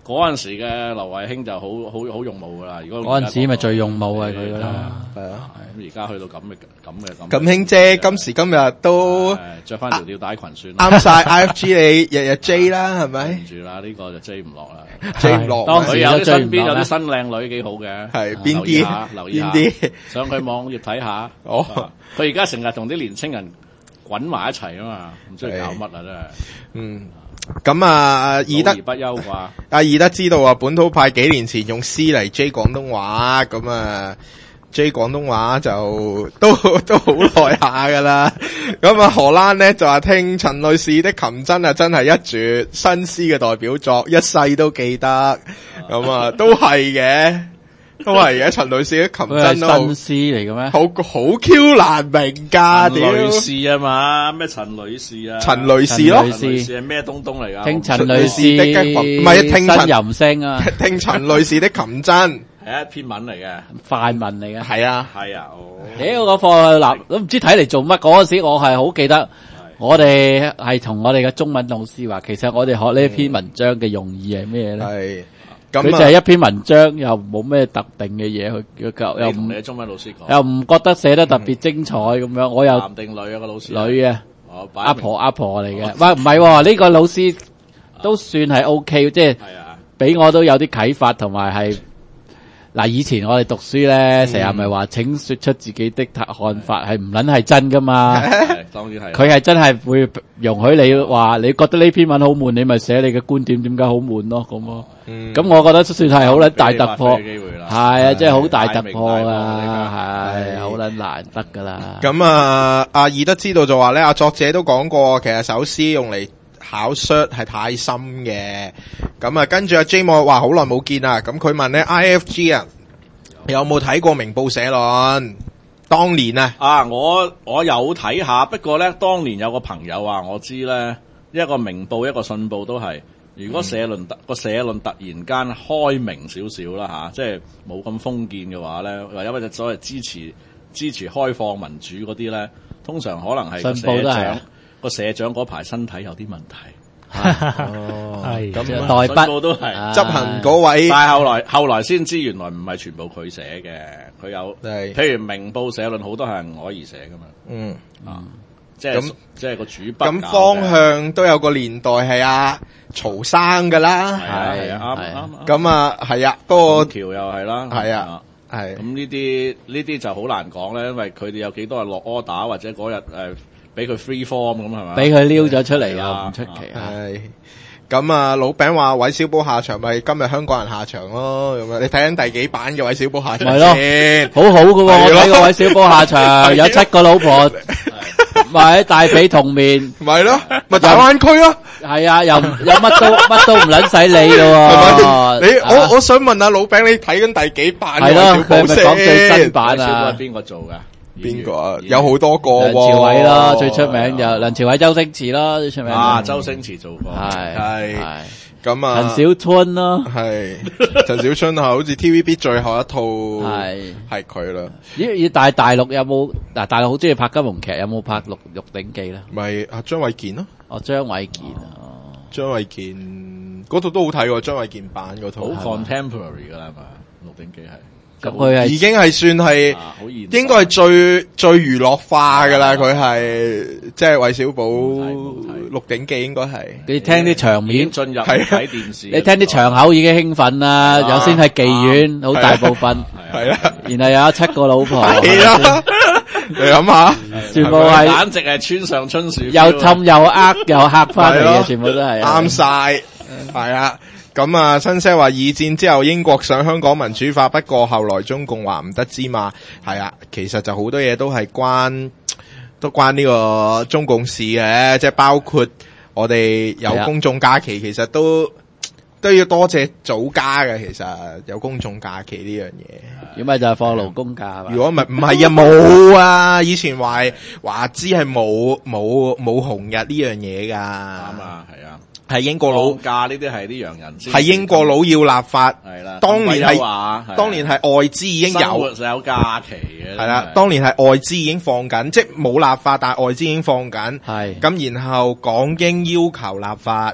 Speaker 4: 嗰陣時嘅劉慧卿就好勇武噶啦，如果
Speaker 2: 嗰陣時咪最勇武係佢噶啦，
Speaker 3: 係啊。
Speaker 4: 咁而家去到咁嘅
Speaker 3: 咁興姐今時今日都
Speaker 4: 着翻條吊帶裙算啦，
Speaker 3: 啱晒 IFG 你日日 J 啦，係咪
Speaker 4: 唔住啦，呢個就追唔落啦。
Speaker 3: ？J 唔落，
Speaker 2: 當時
Speaker 4: 佢有啲身邊有
Speaker 2: 追唔落
Speaker 4: 啲新靚女幾好嘅，
Speaker 3: 係邊啲？
Speaker 4: 留意下
Speaker 3: 邊啲？
Speaker 4: 上佢網頁睇下。
Speaker 3: 哦，
Speaker 4: 佢而家成日同啲年青人滾埋一齊啊嘛，唔知佢搞乜啊真係。
Speaker 3: 嗯。咁啊，義德
Speaker 4: 老而不休啩？
Speaker 3: 阿義德知道啊，本土派幾年前用 C 嚟 J 廣東話，咁啊 J 廣東話就都好耐下噶啦。咁啊，荷蘭咧就話聽陳女士的琴真啊，真係一絕新詩嘅代表作，一世都記得。咁啊，都係嘅。都係嘅，陳女士嘅琴真都
Speaker 2: 新詩嚟嘅咩？
Speaker 3: 好 Q 難明㗎，
Speaker 4: 陳女士啊嘛，咩陳女士啊？
Speaker 3: 陳女士咯，
Speaker 4: 陳女士係咩東東嚟㗎？
Speaker 2: 聽陳女士
Speaker 3: 的唔係聽陳
Speaker 2: 呻吟聲啊，
Speaker 3: 聽陳女士的琴真
Speaker 4: 係一篇文嚟嘅，
Speaker 2: 範文嚟嘅。
Speaker 3: 係啊，
Speaker 4: 係啊，哦，
Speaker 2: 屌嗰課嗱都唔知睇嚟做乜，嗰陣時我係好記得，我哋係同我哋嘅中文老師話，其實我哋學呢篇文章嘅用意係咩咧？
Speaker 3: 係。
Speaker 2: 佢就係一篇文章，又冇咩特定嘅嘢去又唔
Speaker 4: 你同你嘅中文老師講，
Speaker 2: 又唔覺得寫得特別精彩咁樣，我又
Speaker 4: 男定女啊個老師？
Speaker 2: 女嘅，
Speaker 4: 哦，
Speaker 2: 阿婆嚟嘅，喂唔係喎，呢個老師都算係 OK，即係
Speaker 4: 係啊，
Speaker 2: 俾我都有啲啟發，同埋係嗱以前我哋讀書咧，成日咪話請說出自己的看法，係唔撚係真噶嘛。
Speaker 4: 當然係。
Speaker 2: 佢係真係會容許你話，你覺得呢篇文好悶，你咪寫你嘅觀點，點解好悶咯咁咯。咁我覺得算係好撚大突破，係啊，即係好大突破啊，係好撚難得噶啦。
Speaker 3: 咁啊，阿義德知道就話咧，阿作者都講過，其實首詩用嚟考 cert 係太深嘅。咁啊，跟住阿 J 莫話好耐冇見啦，咁佢問咧 IFG 啊，有冇睇過明報社論？當年啊，
Speaker 4: 我有睇下，不過咧，當年有個朋友話我知咧，一個明報一個信報都係，如果社論個社論突然間開明少少啦吓，即係冇咁封建嘅話咧，或者或者所謂支持開放民主嗰啲咧，通常可能係個社長嗰排身體有啲問題。
Speaker 5: 係
Speaker 2: 咁代筆
Speaker 4: 都係
Speaker 3: 執行嗰位，
Speaker 4: 但係後來先知原來唔係全部佢寫嘅，佢有譬如明報社論好多係我而寫噶嘛，即係個主筆。
Speaker 3: 咁方向都有個年代係阿曹生噶啦，
Speaker 4: 係啊啱。
Speaker 3: 咁啊係啊，不過
Speaker 4: 橋又係啦，
Speaker 3: 係啊係。
Speaker 4: 咁呢啲就好難講咧，因為佢哋有幾多係落 order 或者嗰日俾佢 free form 咁係嘛？
Speaker 2: 俾佢撩咗出嚟又唔出奇。
Speaker 3: 係咁啊，老餅話韋小寶下場咪今日香港人下場咯。咁啊，你睇緊第幾版嘅韋小寶下場先？
Speaker 2: 好好噶喎，我睇過韋小寶下場，有7個老婆，咪大髀同面，
Speaker 3: 咪咯，咪大灣區咯。
Speaker 2: 係啊，又乜都唔撚使理噶喎。
Speaker 3: 我想問下老餅，你睇緊第幾版嘅韋小寶
Speaker 2: 係咯，佢咪講最新版
Speaker 4: 啊？
Speaker 2: 啊？
Speaker 4: 係邊個做噶？
Speaker 3: 邊個啊？有好多個
Speaker 2: 梁朝偉咯，最出名就梁朝偉、周星馳咯，最出名。
Speaker 4: 周星馳做過，
Speaker 3: 係咁啊。
Speaker 2: 陳小春咯，
Speaker 3: 係陳小春啊，好似 TVB 最後一套係佢啦。
Speaker 2: 咦？但係大陸有冇嗱？大陸好中意拍金庸劇，有冇拍《鹿鼎記》咧？
Speaker 3: 咪阿張衛健咯。
Speaker 2: 哦，張衛健啊，
Speaker 3: 張衛健嗰套都好睇喎，張衛健版嗰套。
Speaker 4: 好 contemporary 噶啦，係嘛？《鹿鼎記》係。
Speaker 2: 咁佢係
Speaker 3: 已經係算係，應該係最娛樂化噶啦。佢係即係韋小寶《鹿鼎記》應該係。
Speaker 2: 你聽啲場面
Speaker 4: 進入睇電視，
Speaker 2: 你聽啲場口已經興奮啦。有先係妓院，好大部分
Speaker 3: 係啦，
Speaker 2: 然後有7個老婆。
Speaker 3: 係啦，你諗下，
Speaker 2: 全部係
Speaker 4: 簡直係村上春樹，
Speaker 2: 又氹又呃又嚇翻嚟嘅，全部都係
Speaker 3: 啱晒，係啊。咁啊，新些話二戰之後英國想香港民主化，不過後來中共話唔得之嘛，係啊，其實就好多嘢都係關呢個中共事嘅，即係包括我哋有公眾假期，其實都要多謝祖家嘅，其實有公眾假期呢樣嘢。
Speaker 2: 如果咪就係放勞工假，
Speaker 3: 如果唔係啊冇啊，以前話知係冇紅日呢樣嘢噶，啱
Speaker 4: 啊，係啊。
Speaker 3: 係英國佬
Speaker 4: 假呢啲係啲洋人先，
Speaker 3: 係英國佬要立法，
Speaker 4: 係啦。
Speaker 3: 當年係外資已經有
Speaker 4: 假期嘅，
Speaker 3: 係啦。當年係外資已經放緊，即係冇立法，但係外資已經放緊。
Speaker 2: 係
Speaker 3: 咁，然後港英要求立法，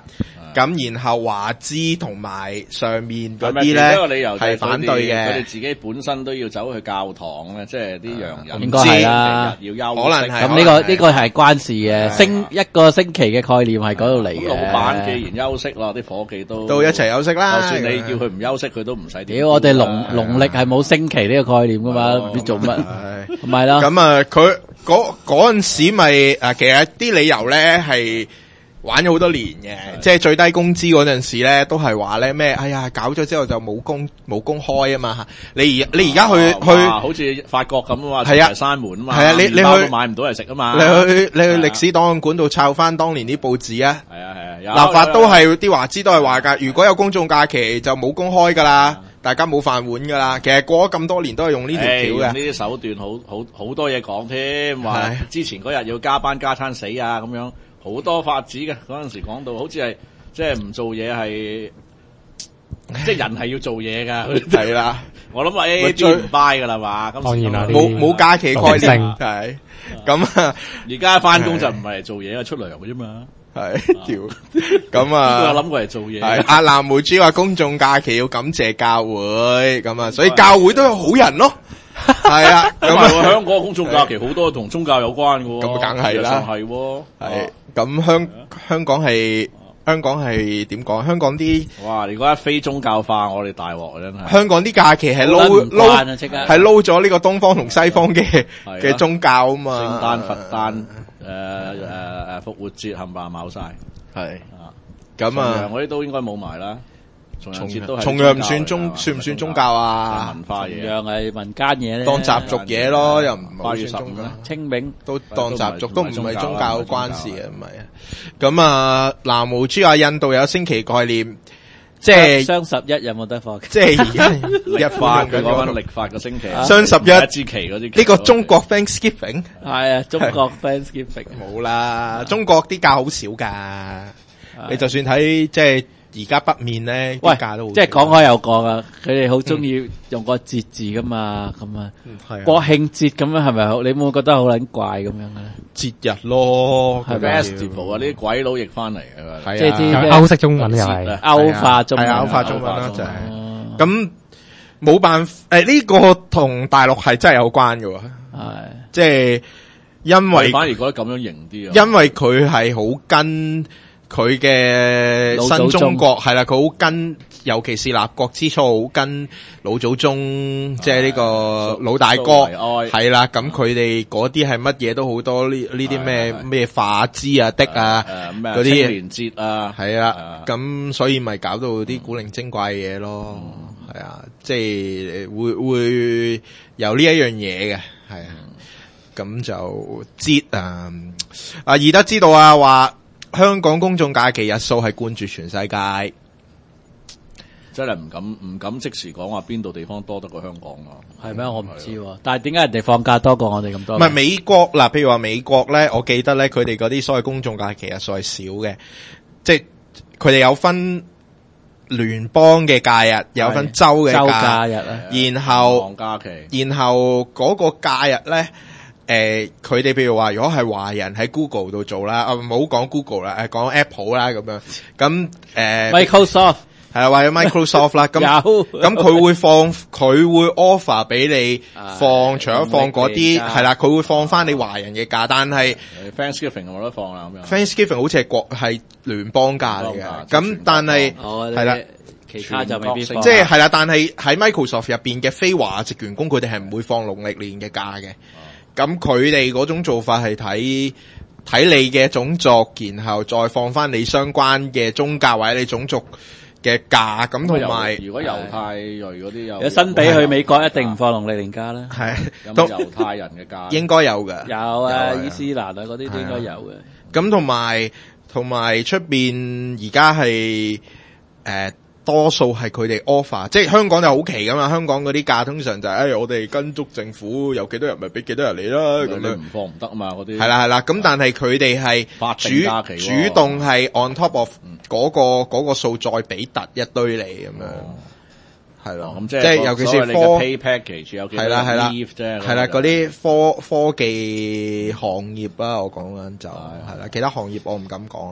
Speaker 3: 咁然後華資同埋上面嗰啲
Speaker 4: 係咪其中一個理
Speaker 3: 咧
Speaker 4: 由就係
Speaker 3: 係反對
Speaker 4: 佢哋
Speaker 3: 嘅，
Speaker 4: 自己本身都要走去教堂咧，即係啲洋人
Speaker 2: 應該係啦
Speaker 4: 要休息
Speaker 3: 可能係
Speaker 2: 咁呢個係關事嘅，一個星期嘅概念係嗰度嚟嘅。
Speaker 4: 咁老闆既然休息啦，啲伙計都
Speaker 3: 一齊休息啦。
Speaker 4: 就算你叫佢唔休息，佢都唔使點。
Speaker 2: 屌，我哋農曆係冇星期呢個概念噶嘛，唔知做乜，係咪啦？
Speaker 3: 咁啊，佢嗰陣時咪其實啲理由咧係玩咗好多年嘅，即係最低工資嗰陣時咧，都係話咧咩？哎呀，搞咗之後就冇工開啊嘛！你而家去
Speaker 4: 好似法國咁啊嘛，
Speaker 3: 係啊
Speaker 4: 閂門啊嘛，
Speaker 3: 係啊，你去
Speaker 4: 買唔到嚟食啊嘛，
Speaker 3: 你去歷史檔案館度抄翻當年啲報紙啊！
Speaker 4: 係啊，
Speaker 3: 立法都係啲華資都係話噶，如果有公眾假期就冇工開噶啦，大家冇飯碗噶啦。其實過咗咁多年都係用呢條橋嘅，
Speaker 4: 呢啲手段好多嘢講添，話之前嗰日要加班加餐死啊咁樣。好多法子嘅嗰陣時講到，好似係即係唔做嘢係，即係人係要做嘢噶。
Speaker 3: 係啦，
Speaker 4: 我諗話啲唔 buy 噶啦嘛。
Speaker 5: 當然啦，
Speaker 3: 冇假期概念係咁啊。
Speaker 4: 而家翻工就唔係嚟做嘢，係出糧嘅啫嘛。
Speaker 3: 係條咁啊，
Speaker 4: 我諗過嚟做嘢。
Speaker 3: 係阿藍梅豬話公眾假期要感謝教會，咁啊，所以教會都有好人咯。係啊，咁啊，
Speaker 4: 香港公眾假期好多同宗教有關嘅，
Speaker 3: 咁梗係啦，
Speaker 4: 係
Speaker 3: 咁香港係點講？香港啲
Speaker 4: 哇，如果一非宗教化，我哋大鑊真係。
Speaker 3: 香港啲假期係撈咗呢個東方同西方嘅宗教啊嘛，
Speaker 4: 聖誕、佛誕、復活節冚唪唥冇晒，
Speaker 3: 係咁啊，
Speaker 4: 我啲都應該冇埋啦。重
Speaker 3: 陽唔算唔算宗教啊？
Speaker 4: 文化嘢，
Speaker 2: 重陽係民間嘢咧，
Speaker 3: 當習俗嘢咯，又唔
Speaker 4: 8月15
Speaker 2: 清明
Speaker 3: 都當習俗，都唔係宗教關事嘅，唔係啊。咁啊，藍毛豬話印度有星期概念，即係
Speaker 2: 雙11有冇得放？
Speaker 3: 即係而家
Speaker 4: 歷法佢講緊歷法嘅星期，
Speaker 3: 雙11
Speaker 4: 一支旗嗰啲。
Speaker 3: 呢個中國 Thanksgiving
Speaker 2: 係啊，中國 Thanksgiving
Speaker 3: 冇啦，中國啲假好少噶，你就算睇即係。而家北面咧，啲價都好，
Speaker 2: 即係講開又講啊！佢哋好中意用個節字噶嘛，咁啊，國慶節咁樣係咪好？你有冇覺得好撚怪咁樣嘅咧？
Speaker 3: 節日咯，
Speaker 4: 係 festival 啊！啲鬼佬譯翻嚟嘅，
Speaker 2: 即係啲
Speaker 5: 歐式中文又係
Speaker 2: 歐化中文，
Speaker 3: 歐化中文啦，就係咁冇辦法。呢個同大陸係真係有關嘅喎，
Speaker 2: 係
Speaker 3: 即係因為
Speaker 4: 反而覺得咁樣型啲啊，
Speaker 3: 因為佢係好跟。佢嘅新中國係啦，佢好跟，尤其是立國之初好跟老祖宗，即係呢個老大哥係啦。咁佢哋嗰啲係乜嘢都好多呢啲咩化之啊的啊嗰啲
Speaker 4: 青年節啊，
Speaker 3: 係啊。咁所以咪搞到啲古靈精怪嘅嘢咯，係啊，即係會有呢一樣嘢嘅，係啊。咁就節啊，阿義德知道啊話。香港公眾假期日數係冠絕全世界，
Speaker 4: 真係唔敢即時講話邊度地方多得過香港咯，
Speaker 2: 係咩？我唔知喎。但係點解人哋放假多過我哋咁多？
Speaker 3: 唔係美國嗱，譬如話美國咧，我記得咧，佢哋嗰啲所謂公眾假期日數係少嘅，即係佢哋有分聯邦嘅假日，有分州嘅假日啊，然後
Speaker 4: 假期，
Speaker 3: 然後嗰個假日咧。佢哋譬如話，如果係華人喺 Google 度做啦，唔好講 Google 啦，講 Apple 啦咁樣，咁
Speaker 2: Microsoft
Speaker 3: 係啊，或者 Microsoft 啦，咁佢會 offer 俾你放，除咗放嗰啲係啦，佢會放翻你華人嘅假，但係
Speaker 4: Thanksgiving 冇得放啦咁樣。
Speaker 3: Thanksgiving 好似係聯邦假嚟嘅，咁但係係啦，
Speaker 2: 其他就未必放，
Speaker 3: 即係係啦，但係喺 Microsoft 入邊嘅非華籍員工，佢哋係唔會放農曆年嘅假嘅。咁佢哋嗰種做法係睇你嘅種族，然後再放翻你相關嘅宗教或者你種族嘅假，咁同埋
Speaker 4: 如果猶太裔嗰啲有
Speaker 2: 新比去美國一定唔放農曆年假啦，
Speaker 3: 係
Speaker 4: 有冇猶太人嘅假？
Speaker 3: 應該有嘅，
Speaker 2: 有啊，伊斯蘭啊嗰啲都應該有嘅。
Speaker 3: 咁同埋出邊而家係多數係佢哋 offer， 即係香港就好奇噶嘛。香港嗰啲假通常就係我哋跟足政府有幾多人咪俾幾多人嚟啦，咁樣
Speaker 4: 唔放唔得啊嘛嗰啲。
Speaker 3: 係啦，咁但係佢哋係主動係 on top of 嗰個數再俾突一堆嚟咁樣，係咯。
Speaker 4: 咁即
Speaker 3: 係尤其是
Speaker 4: pay package 有幾多 leave 啫，
Speaker 3: 係啦嗰啲科技行業啦，我講緊就係啦，其他行業我唔敢講啦。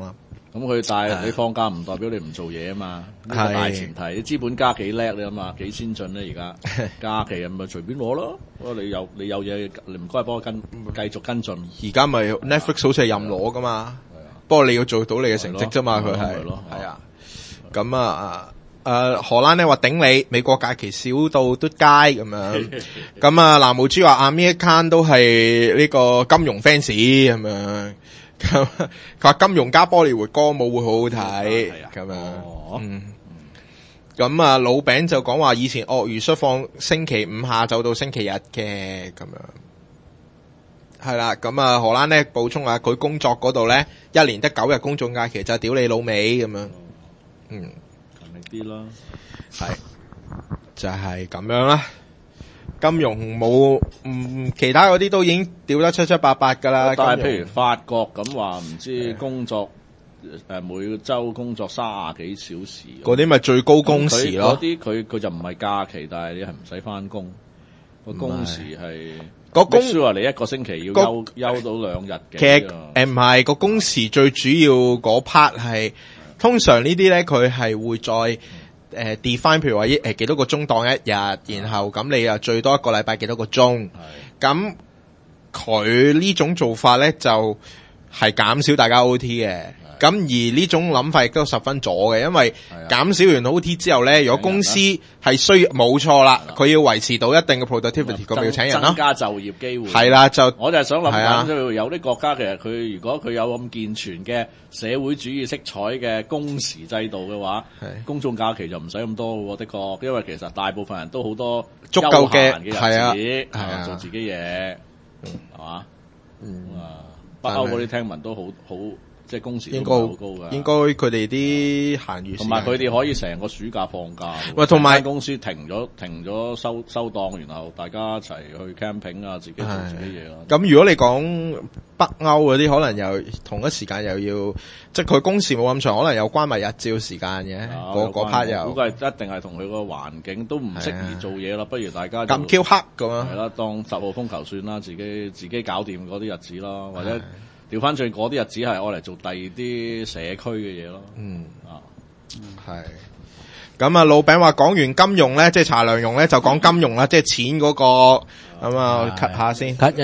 Speaker 4: 咁佢但你放假唔代表你唔做嘢啊嘛，呢個大前提。你資本家幾叻你啊嘛，幾先進咧而家假期咪隨便攞咯。你有嘢，你唔該幫我繼續跟進。
Speaker 3: 而家咪 Netflix 好似係任攞噶嘛，不過你要做到你嘅成績啫嘛，佢係啊。咁荷蘭咧話頂你，美國假期少到嘟街咁樣。咁藍毛豬話阿 Amir Khan 都係呢個金融 fans 咁樣。佢話金融加波利活歌舞會好好睇咁樣。咁老餅就講話以前鱷魚恤放星期五下晝到星期日嘅咁樣。係啦，咁荷蘭咧補充下佢工作嗰度咧1年得9日公眾假期就屌你老味咁樣。
Speaker 4: 啲啦，
Speaker 3: 係就係咁樣啦。金融冇其他嗰啲都已經屌得七七八八噶啦。
Speaker 4: 但係譬如法國咁話，唔知工作每周工作30幾小時，
Speaker 3: 嗰啲咪最高工時咯。
Speaker 4: 嗰啲佢就唔係假期，但係你係唔使翻工。個工時係
Speaker 3: 個工
Speaker 4: 書話你一個星期要休到2日嘅。
Speaker 3: 其實唔係個工時最主要嗰 part 係。通常呢啲咧，佢係會再define，譬如話幾多個鐘當一日，然後咁你又最多一個禮拜幾多個鐘。咁佢呢種做法咧就係減少大家 OT 嘅。咁而呢種諗法亦都十分左嘅，因為減少完 OT 之後咧，如果公司係需要冇錯啦，佢要維持到一定嘅 productivity，咁要請人咯，
Speaker 4: 增加就業機會。
Speaker 3: 係啦，我
Speaker 4: 就係想諗緊，有啲國家其實佢如果佢有咁健全嘅社會主義色彩嘅工時制度嘅話，公眾假期就唔使咁多喎，的確，因為其實大部分人都好多
Speaker 3: 足夠嘅
Speaker 4: 日子，做自己嘢，係嘛？北歐嗰啲聽聞都好。即係工時都好高㗎，
Speaker 3: 應該佢哋啲閒餘時間，
Speaker 4: 同埋佢哋可以成個暑假放假。
Speaker 3: 喂，同埋
Speaker 4: 公司停咗收檔，然後大家一齊去 camping 啊，自己做自己嘢咯。
Speaker 3: 咁如果你講北歐嗰啲，可能又同一時間又要，即係佢工時冇咁長，可能有關埋日照時間嘅。嗰 part 又
Speaker 4: 估計一定係同佢個環境都唔適宜做嘢啦。不如大家
Speaker 3: 咁 Q 黑咁啊，
Speaker 4: 係啦，當10號風球算啦，自己搞掂嗰啲日子啦，或者。調翻轉嗰啲日子係我嚟做第二啲社區嘅嘢咯。
Speaker 3: 係。咁老餅話講完金融咧，即係查良鏞咧，就講金融啦，即係錢嗰個咁啊，cut 下先。